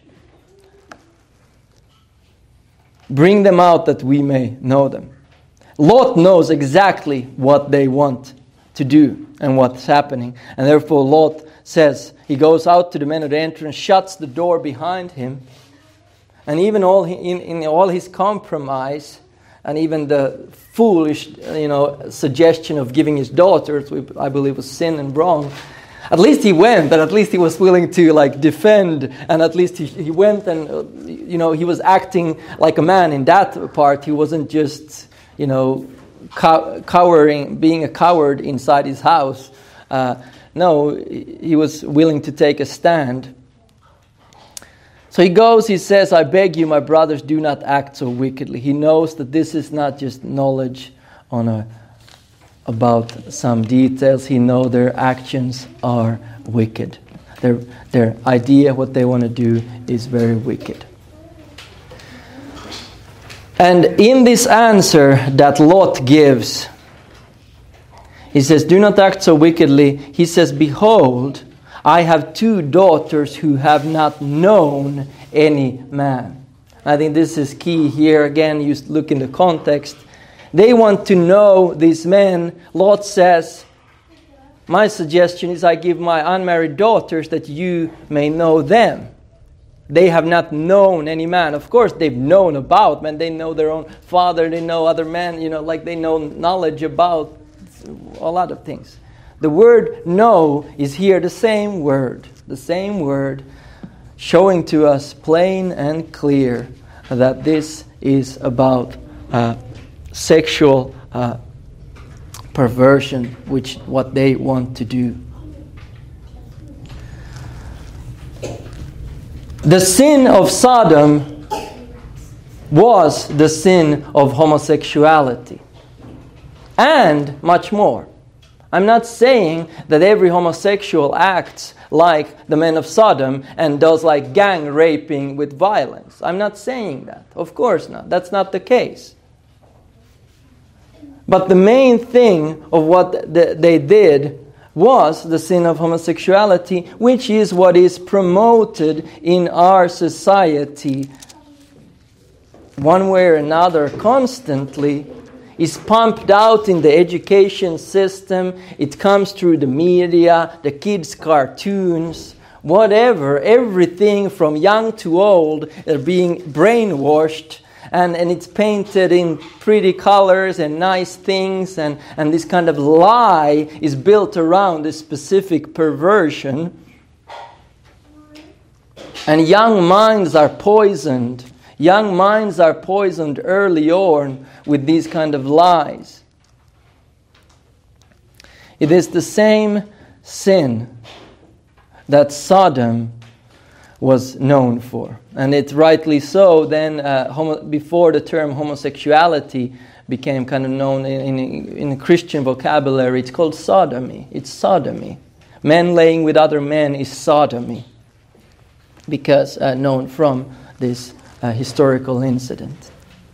Bring them out that we may know them. Lot knows exactly what they want to do and what's happening. And therefore Lot says, he goes out to the men of the entrance, shuts the door behind him. And even all he, in, in all his compromise, and even the foolish, you know, suggestion of giving his daughters, which I believe was sin and wrong, at least he went, and at least he was willing to like defend, and at least he, he went and, uh, you know, he was acting like a man in that part. He wasn't just, you know, cow- cowering, being a coward inside his house. Uh, no, he was willing to take a stand. So he goes, he says, I beg you, my brothers, do not act so wickedly. He knows that this is not just knowledge on a about some details. He knows their actions are wicked. Their, their idea, what they want to do, is very wicked. And in this answer that Lot gives, he says, do not act so wickedly. He says, behold, I have two daughters who have not known any man. I think this is key here. Again, you look in the context. They want to know these men. Lot says, my suggestion is I give my unmarried daughters that you may know them. They have not known any man. Of course, they've known about men. They know their own father. They know other men. You know, like they know knowledge about a lot of things. The word know is here the same word. The same word showing to us plain and clear that this is about uh, sexual uh, perversion, which what they want to do. The sin of Sodom was the sin of homosexuality. And much more. I'm not saying that every homosexual acts like the men of Sodom and does like gang raping with violence. I'm not saying that. Of course not. That's not the case. But the main thing of what they did was the sin of homosexuality, which is what is promoted in our society one way or another constantly, is pumped out in the education system. It comes through the media, the kids' cartoons, whatever. Everything from young to old are being brainwashed. And, and it's painted in pretty colors and nice things. And, and this kind of lie is built around this specific perversion. And young minds are poisoned. Young minds are poisoned early on with these kind of lies. It is the same sin that Sodom was known for. And it's rightly so. Then uh, homo- before the term homosexuality became kind of known in, in, in Christian vocabulary, it's called sodomy. It's sodomy. Men laying with other men is sodomy. Because uh, known from this uh, historical incident.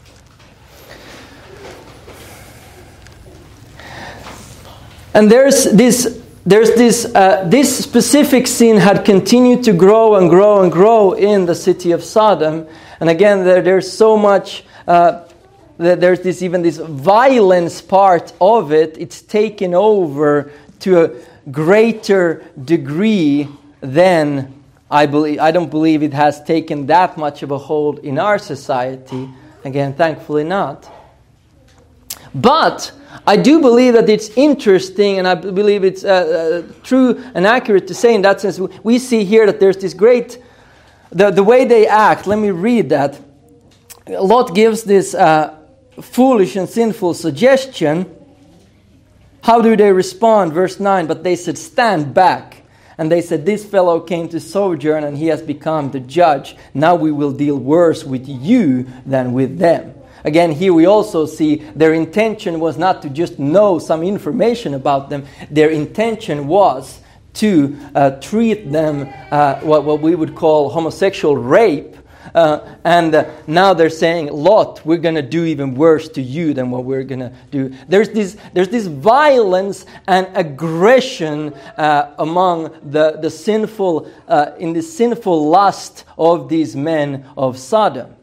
And there's this There's this, uh, this specific sin had continued to grow and grow and grow in the city of Sodom. And again, there, there's so much, uh, there's this even this violence part of it. It's taken over to a greater degree than I believe. I don't believe it has taken that much of a hold in our society. Again, thankfully not. But I do believe that it's interesting, and I believe it's uh, uh, true and accurate to say in that sense. We see here that there's this great, the, the way they act. Let me read that. Lot gives this uh, foolish and sinful suggestion. How do they respond? Verse nine, but they said, stand back. And they said, this fellow came to sojourn and he has become the judge. Now we will deal worse with you than with them. Again, here we also see their intention was not to just know some information about them. Their intention was to uh, treat them uh, what, what we would call homosexual rape. Uh, and uh, now they're saying, Lot, we're going to do even worse to you than what we're going to do. There's this, there's this violence and aggression uh, among the, the sinful, uh, in the sinful lust of these men of Sodom.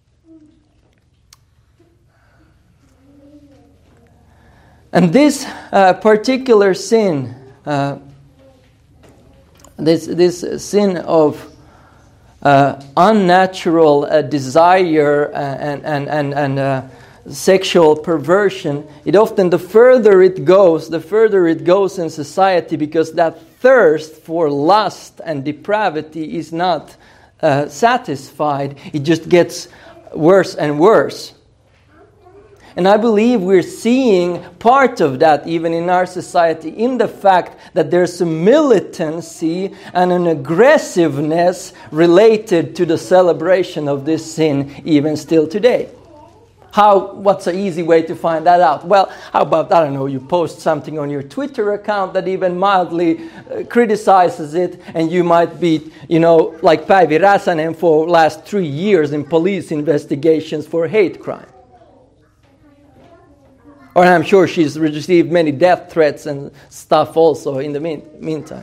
And this uh, particular sin, uh, this this sin of uh, unnatural uh, desire and and and and uh, sexual perversion, it often the further it goes, the further it goes in society, because that thirst for lust and depravity is not uh, satisfied. It just gets worse and worse. And I believe we're seeing part of that even in our society in the fact that there's a militancy and an aggressiveness related to the celebration of this sin even still today. How? What's an easy way to find that out? Well, how about, I don't know, you post something on your Twitter account that even mildly uh, criticizes it, and you might be, you know, like Päivi Räsänen for last three years in police investigations for hate crime. Or I'm sure she's received many death threats and stuff also in the mean, meantime.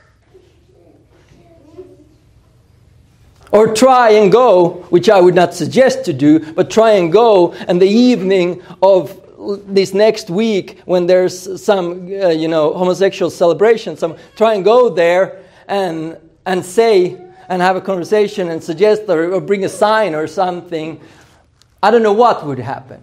Or try and go, which I would not suggest to do, but try and go and the evening of this next week when there's some, uh, you know, homosexual celebration, some, try and go there and and say and have a conversation and suggest or, or bring a sign or something. I don't know what would happen.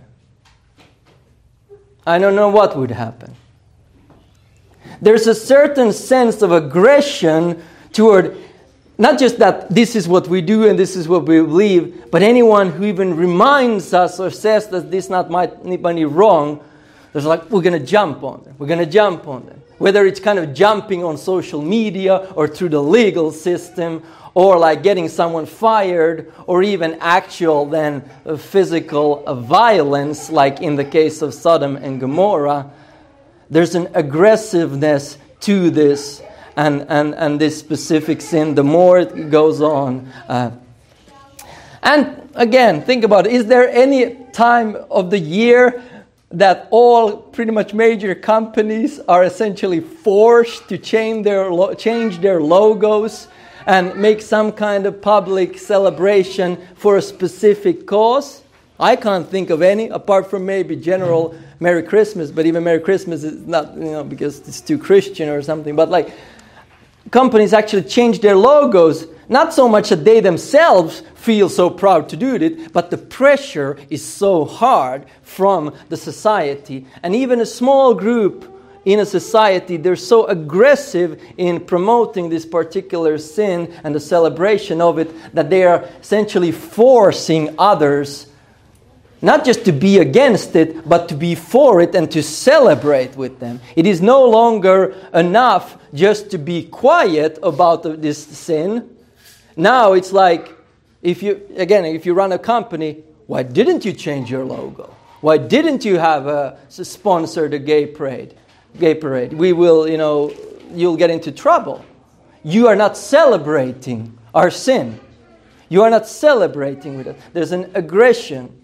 I don't know what would happen. There's a certain sense of aggression toward not just that this is what we do and this is what we believe, but anyone who even reminds us or says that this not might be wrong, there's like, we're going to jump on them. We're going to jump on them. Whether it's kind of jumping on social media or through the legal system or like getting someone fired or even actual then uh, physical uh, violence like in the case of Sodom and Gomorrah, there's an aggressiveness to this. And, and, and this specific sin, the more it goes on. Uh, and again, think about it. Is there any time of the year that all pretty much major companies are essentially forced to change their, lo- change their logos and make some kind of public celebration for a specific cause? I can't think of any, apart from maybe general Merry Christmas. But even Merry Christmas is not, you know, because it's too Christian or something. But like, companies actually change their logos, not so much that they themselves feel so proud to do it, but the pressure is so hard from the society. And even a small group in a society, they're so aggressive in promoting this particular sin and the celebration of it that they are essentially forcing others not just to be against it, but to be for it and to celebrate with them. It is no longer enough just to be quiet about this sin. Now it's like, if you again, if you run a company, why didn't you change your logo? Why didn't you have a sponsor the gay parade? Gay parade. We will, you know, you'll get into trouble. You are not celebrating our sin. You are not celebrating with it. There's an aggression.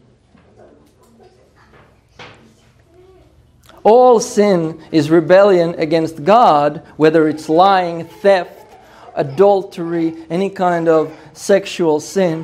All sin is rebellion against God, whether it's lying, theft, adultery, any kind of sexual sin,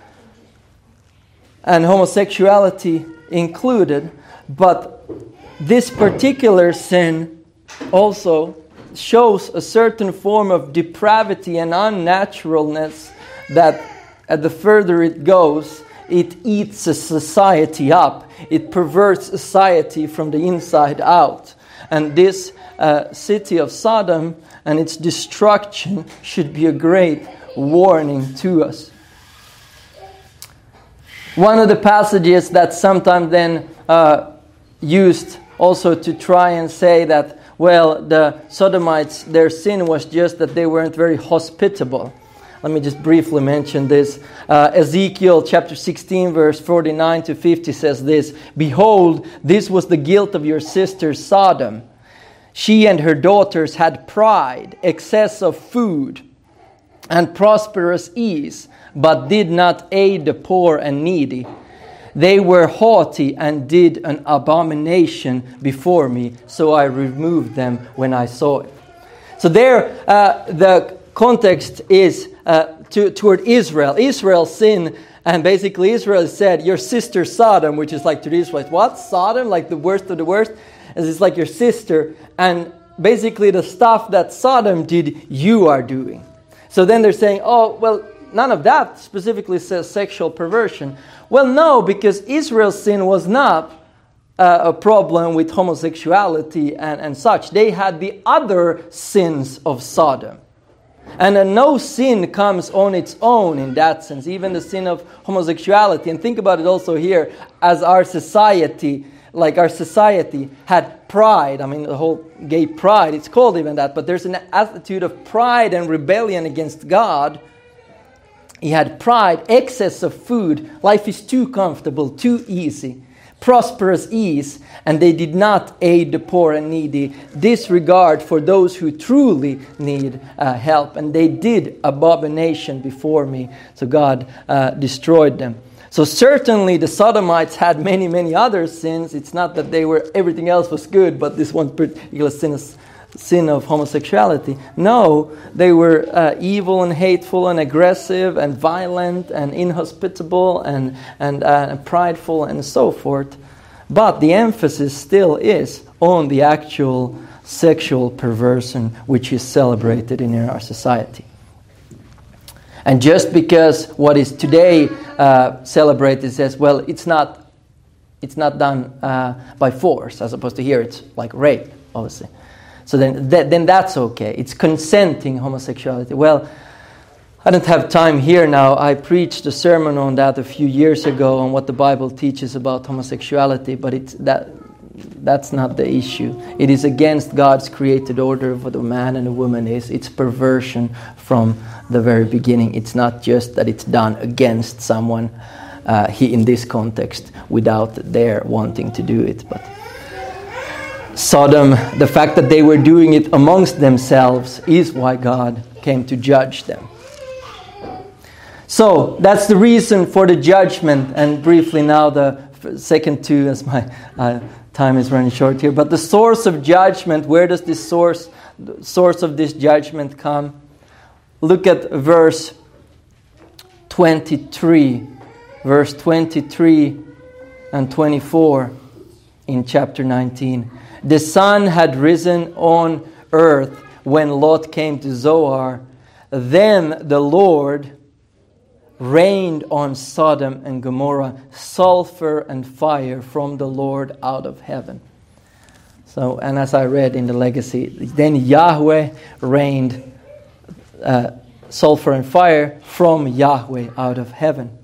and homosexuality included. But this particular sin also shows a certain form of depravity and unnaturalness that, at the further it goes, it eats a society up. It perverts society from the inside out. And this uh, city of Sodom and its destruction should be a great warning to us. One of the passages that's sometimes then uh, used also to try and say that, well, the Sodomites, their sin was just that they weren't very hospitable. Let me just briefly mention this. Uh, Ezekiel chapter sixteen, verse forty-nine to fifty says this: "Behold, this was the guilt of your sister Sodom. She and her daughters had pride, excess of food, and prosperous ease, but did not aid the poor and needy. They were haughty and did an abomination before me, so I removed them when I saw it." So there, uh, the context is uh, to, toward Israel. Israel sinned, and basically Israel said, your sister Sodom, which is like to the Israelites, what? Sodom? Like the worst of the worst? And it's like your sister. And basically the stuff that Sodom did, you are doing. So then they're saying, oh, well, none of that specifically says sexual perversion. Well, no, because Israel's sin was not uh, a problem with homosexuality and, and such. They had the other sins of Sodom. And uh, no sin comes on its own in that sense, even the sin of homosexuality. And think about it also here, as our society, like our society had pride. I mean, the whole gay pride, it's called even that. But there's an attitude of pride and rebellion against God. He had pride, excess of food. Life is too comfortable, too easy. prosperous ease, and they did not aid the poor and needy, disregard for those who truly need uh, help. And they did abomination before me, so God uh, destroyed them. So certainly the Sodomites had many, many other sins. It's not that they were, everything else was good, but this one particular sin is sin of homosexuality. No, they were uh, evil and hateful and aggressive and violent and inhospitable and, and uh, prideful and so forth. But the emphasis still is on the actual sexual perversion which is celebrated in our society. And just because what is today uh, celebrated says, well, it's not, it's not done uh, by force, as opposed to here it's like rape, obviously. So then, th- then that's okay. It's consenting homosexuality. Well, I don't have time here now. I preached a sermon on that a few years ago on what the Bible teaches about homosexuality, but it's that that's not the issue. It is against God's created order of what a man and a woman is. It's perversion from the very beginning. It's not just that it's done against someone uh, he, in this context without their wanting to do it, but Sodom, the fact that they were doing it amongst themselves is why God came to judge them. So that's the reason for the judgment. And briefly now the second two, as my uh, time is running short here. But the source of judgment, where does this source, the source of this judgment come? Look at verse twenty-three. Verse twenty-three and twenty-four in chapter nineteen. The sun had risen on earth when Lot came to Zoar. Then the Lord rained on Sodom and Gomorrah sulfur and fire from the Lord out of heaven. So, and as I read in the Legacy, then Yahweh rained uh, sulfur and fire from Yahweh out of heaven.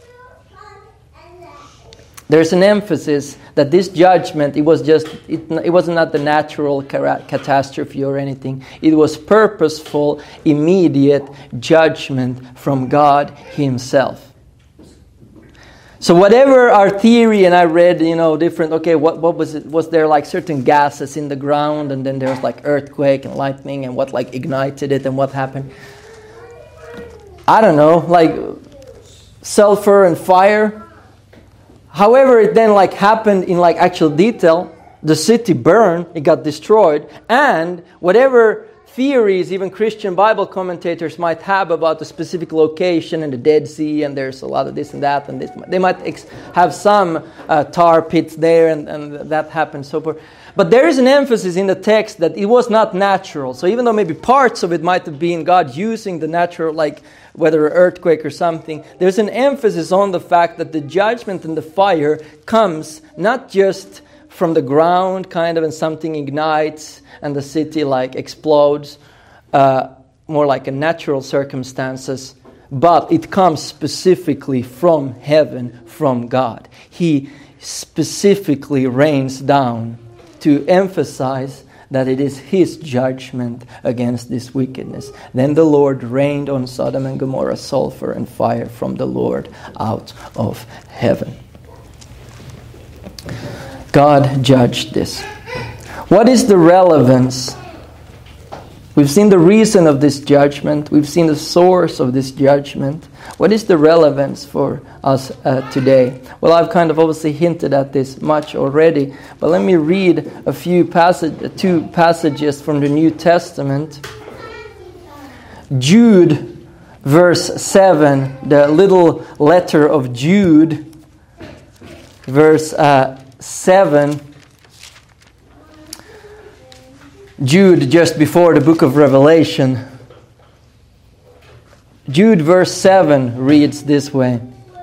There's an emphasis that this judgment, it was just, it, it was not the natural catastrophe or anything. It was purposeful, immediate judgment from God Himself. So whatever our theory, and I read, you know, different, okay, what, what was it? Was there like certain gases in the ground, and then there was like earthquake and lightning, and what like ignited it, and what happened? I don't know, like sulfur and fire. However, it then like happened in like actual detail. The city burned, it got destroyed, and whatever theories even Christian Bible commentators might have about the specific location and the Dead Sea, and there's a lot of this and that, and this, they might ex- have some uh, tar pits there, and, and that happened, so forth. But there is an emphasis in the text that it was not natural. So even though maybe parts of it might have been God using the natural, like whether an earthquake or something, there's an emphasis on the fact that the judgment and the fire comes not just from the ground, kind of, and something ignites and the city like explodes, uh, more like a natural circumstances, but it comes specifically from heaven, from God. He specifically rains down to emphasize that it is His judgment against this wickedness. Then the Lord rained on Sodom and Gomorrah sulfur and fire from the Lord out of heaven. God judged this. What is the relevance? We've seen the reason of this judgment. We've seen the source of this judgment. What is the relevance for us uh, today? Well, I've kind of obviously hinted at this much already, but let me read a few passage, two passages from the New Testament. Jude, verse seven, the little letter of Jude, verse uh, seven. Jude, just before the book of Revelation. Jude, verse seven, reads this way.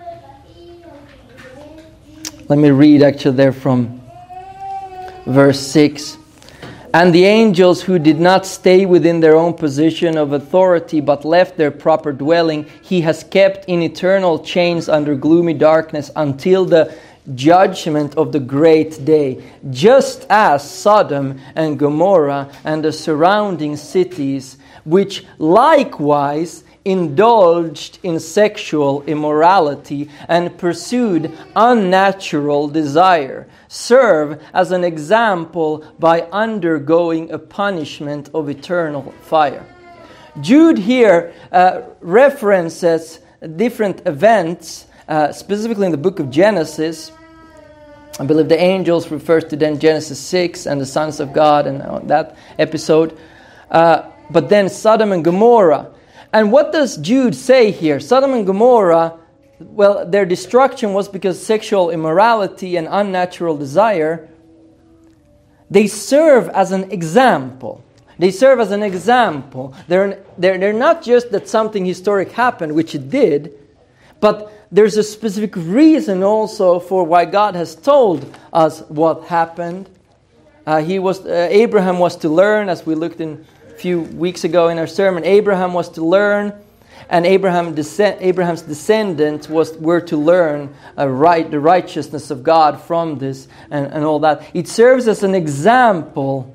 Let me read actually there from verse six. And the angels who did not stay within their own position of authority but left their proper dwelling, He has kept in eternal chains under gloomy darkness until the judgment of the great day, just as Sodom and Gomorrah and the surrounding cities, which likewise indulged in sexual immorality and pursued unnatural desire, serve as an example by undergoing a punishment of eternal fire. Jude here uh, references different events, uh, specifically in the book of Genesis. I believe the angels refers to then Genesis six and the sons of God and uh, that episode. Uh, but then Sodom and Gomorrah. And what does Jude say here? Sodom and Gomorrah, well, their destruction was because sexual immorality and unnatural desire. They serve as an example. They serve as an example. They're, they're, they're not just that something historic happened, which it did, but there's a specific reason also for why God has told us what happened. Uh, he was uh, Abraham was to learn, as we looked in a few weeks ago in our sermon. Abraham was to learn, and Abraham descend, Abraham's descendants was were to learn uh, right the righteousness of God from this and, and all that. It serves as an example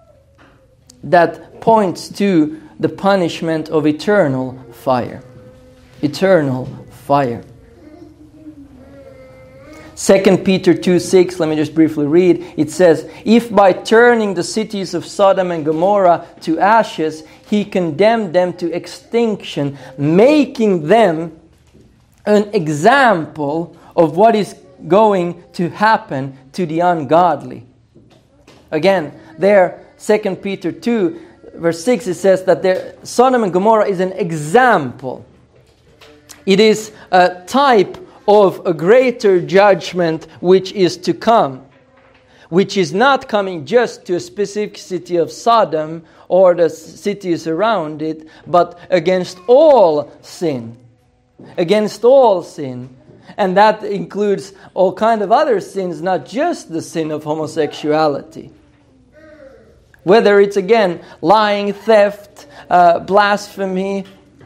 that points to the punishment of eternal fire. Eternal fire. Second Peter two six, let me just briefly read. It says, "If by turning the cities of Sodom and Gomorrah to ashes, he condemned them to extinction, making them an example of what is going to happen to the ungodly." Again, there, Second Peter two, verse six, it says that there, Sodom and Gomorrah is an example. It is a type of a greater judgment which is to come, which is not coming just to a specific city of Sodom or the cities around it, but against all sin. Against all sin. And that includes all kind of other sins, not just the sin of homosexuality. Whether it's, again, lying, theft, uh, blasphemy,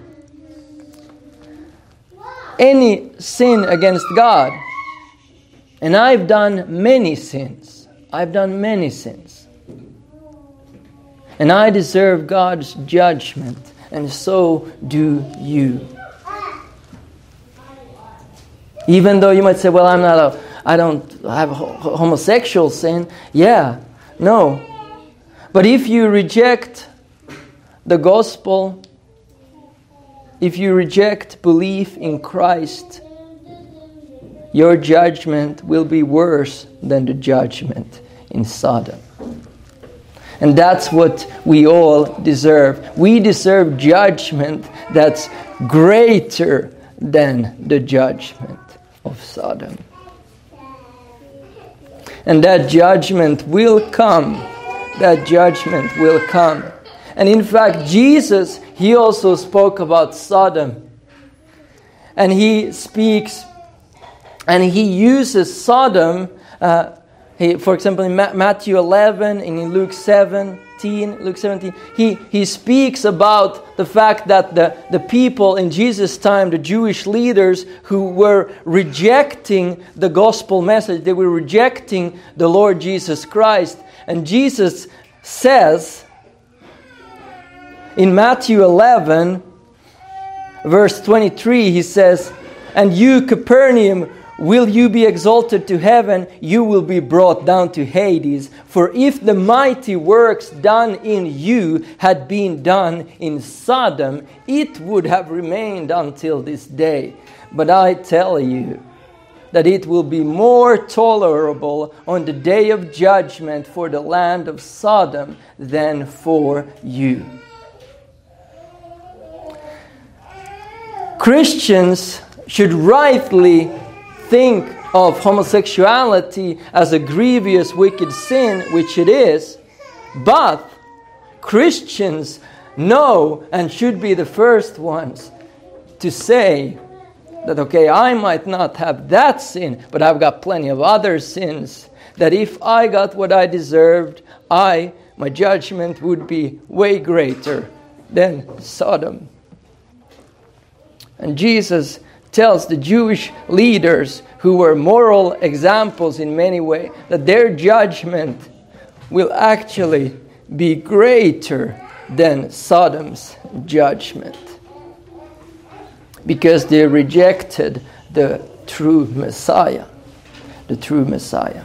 any sin against God. And I've done many sins. I've done many sins. And I deserve God's judgment, and so do you. Even though you might say, well, I'm not a, I don't have a homosexual sin. Yeah, no. But if you reject the gospel, if you reject belief in Christ, your judgment will be worse than the judgment in Sodom. And that's what we all deserve. We deserve judgment that's greater than the judgment of Sodom. And that judgment will come. That judgment will come. And in fact, Jesus, he also spoke about Sodom. And he speaks, and he uses Sodom, uh, he, for example, in Ma- Matthew eleven and in Luke seventeen, Luke seventeen, he, he speaks about the fact that the, the people in Jesus' time, the Jewish leaders who were rejecting the gospel message, they were rejecting the Lord Jesus Christ. And Jesus says in Matthew eleven, verse twenty-three, he says, "And you, Capernaum, will you be exalted to heaven? You will be brought down to Hades. For if the mighty works done in you had been done in Sodom, it would have remained until this day. But I tell you that it will be more tolerable on the day of judgment for the land of Sodom than for you." Christians should rightly think of homosexuality as a grievous, wicked sin, which it is, but Christians know and should be the first ones to say that, okay, I might not have that sin, but I've got plenty of other sins, that if I got what I deserved, I, my judgment would be way greater than Sodom. And Jesus tells the Jewish leaders, who were moral examples in many ways, that their judgment will actually be greater than Sodom's judgment. because they rejected the true Messiah. The true Messiah.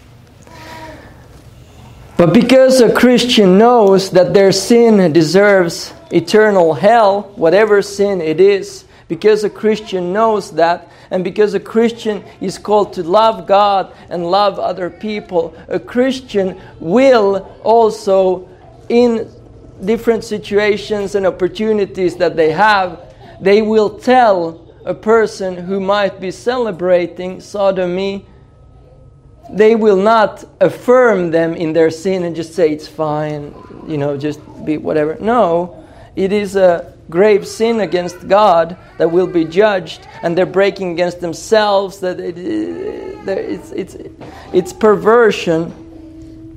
But because a Christian knows that their sin deserves eternal hell, whatever sin it is, because a Christian knows that, and because a Christian is called to love God and love other people, a Christian will also, in different situations and opportunities that they have, they will tell a person who might be celebrating sodomy, they will not affirm them in their sin and just say it's fine, you know, just be whatever. No, it is a grave sin against God that will be judged, and they're breaking against themselves. That it, it's it's it's perversion,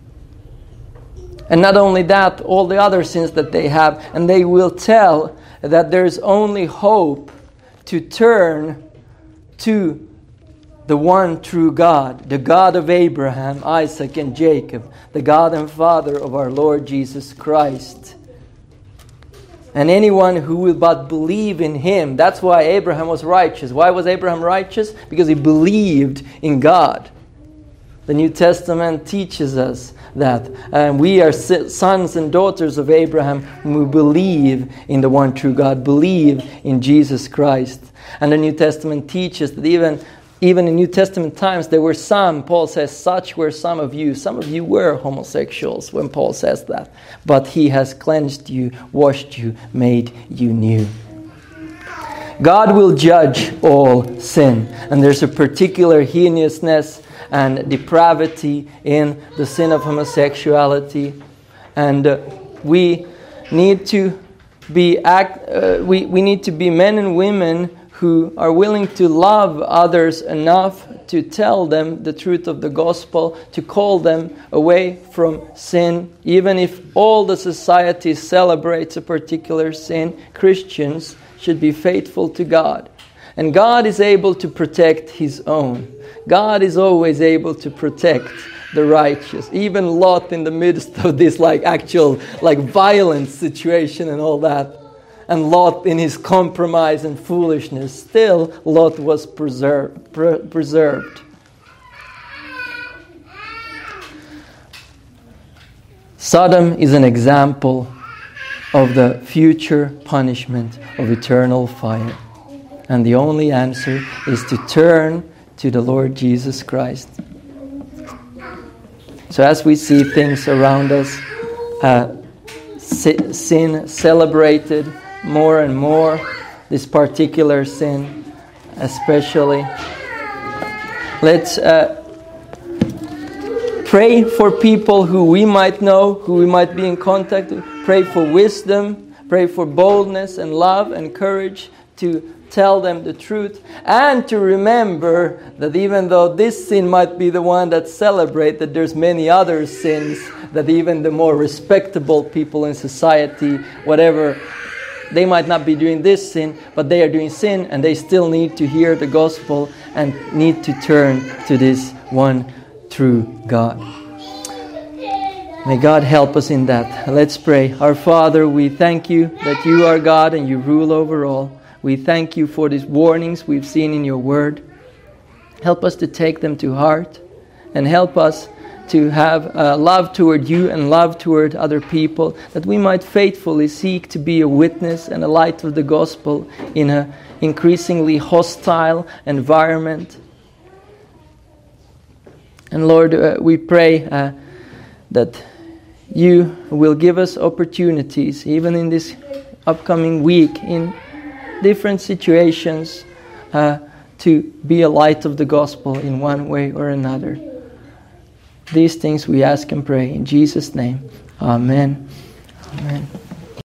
and not only that, all the other sins that they have, and they will tell that there's only hope to turn to the one true God, the God of Abraham, Isaac, and Jacob, the God and Father of our Lord Jesus Christ. And anyone who will but believe in Him, that's why Abraham was righteous. Why was Abraham righteous? Because he believed in God. The New Testament teaches us that. And we are sons and daughters of Abraham who believe in the one true God, believe in Jesus Christ. And the New Testament teaches that even Even in New Testament times, there were some, Paul says, such were some of you. Some of you were homosexuals when Paul says that. But He has cleansed you, washed you, made you new. God will judge all sin. And there's a particular heinousness and depravity in the sin of homosexuality. And uh, we need to be act, uh, we, we need to be men and women who are willing to love others enough to tell them the truth of the gospel, to call them away from sin. Even if all the society celebrates a particular sin, Christians should be faithful to God. And God is able to protect His own. God is always able to protect the righteous. Even Lot, in the midst of this like actual like violent situation and all that, and Lot in his compromise and foolishness, still Lot was preserved. Pre- preserved. Sodom is an example of the future punishment of eternal fire. And the only answer is to turn to the Lord Jesus Christ. So as we see things around us, uh, sin celebrated more and more, this particular sin especially. Let's uh, pray for people who we might know, who we might be in contact with. Pray for wisdom, pray for boldness and love and courage to tell them the truth, and to remember that even though this sin might be the one that's celebrated, there's many other sins that even the more respectable people in society, whatever, they might not be doing this sin, but they are doing sin, and they still need to hear the gospel and need to turn to this one true God. May God help us in that. Let's pray. Our Father, we thank You that You are God and You rule over all. We thank You for these warnings we've seen in Your word. Help us to take them to heart, and help us to have uh, love toward You and love toward other people, that we might faithfully seek to be a witness and a light of the gospel in an increasingly hostile environment. And Lord, uh, we pray uh, that You will give us opportunities, even in this upcoming week, in different situations, uh, to be a light of the gospel in one way or another. These things we ask and pray in Jesus' name. Amen. Amen.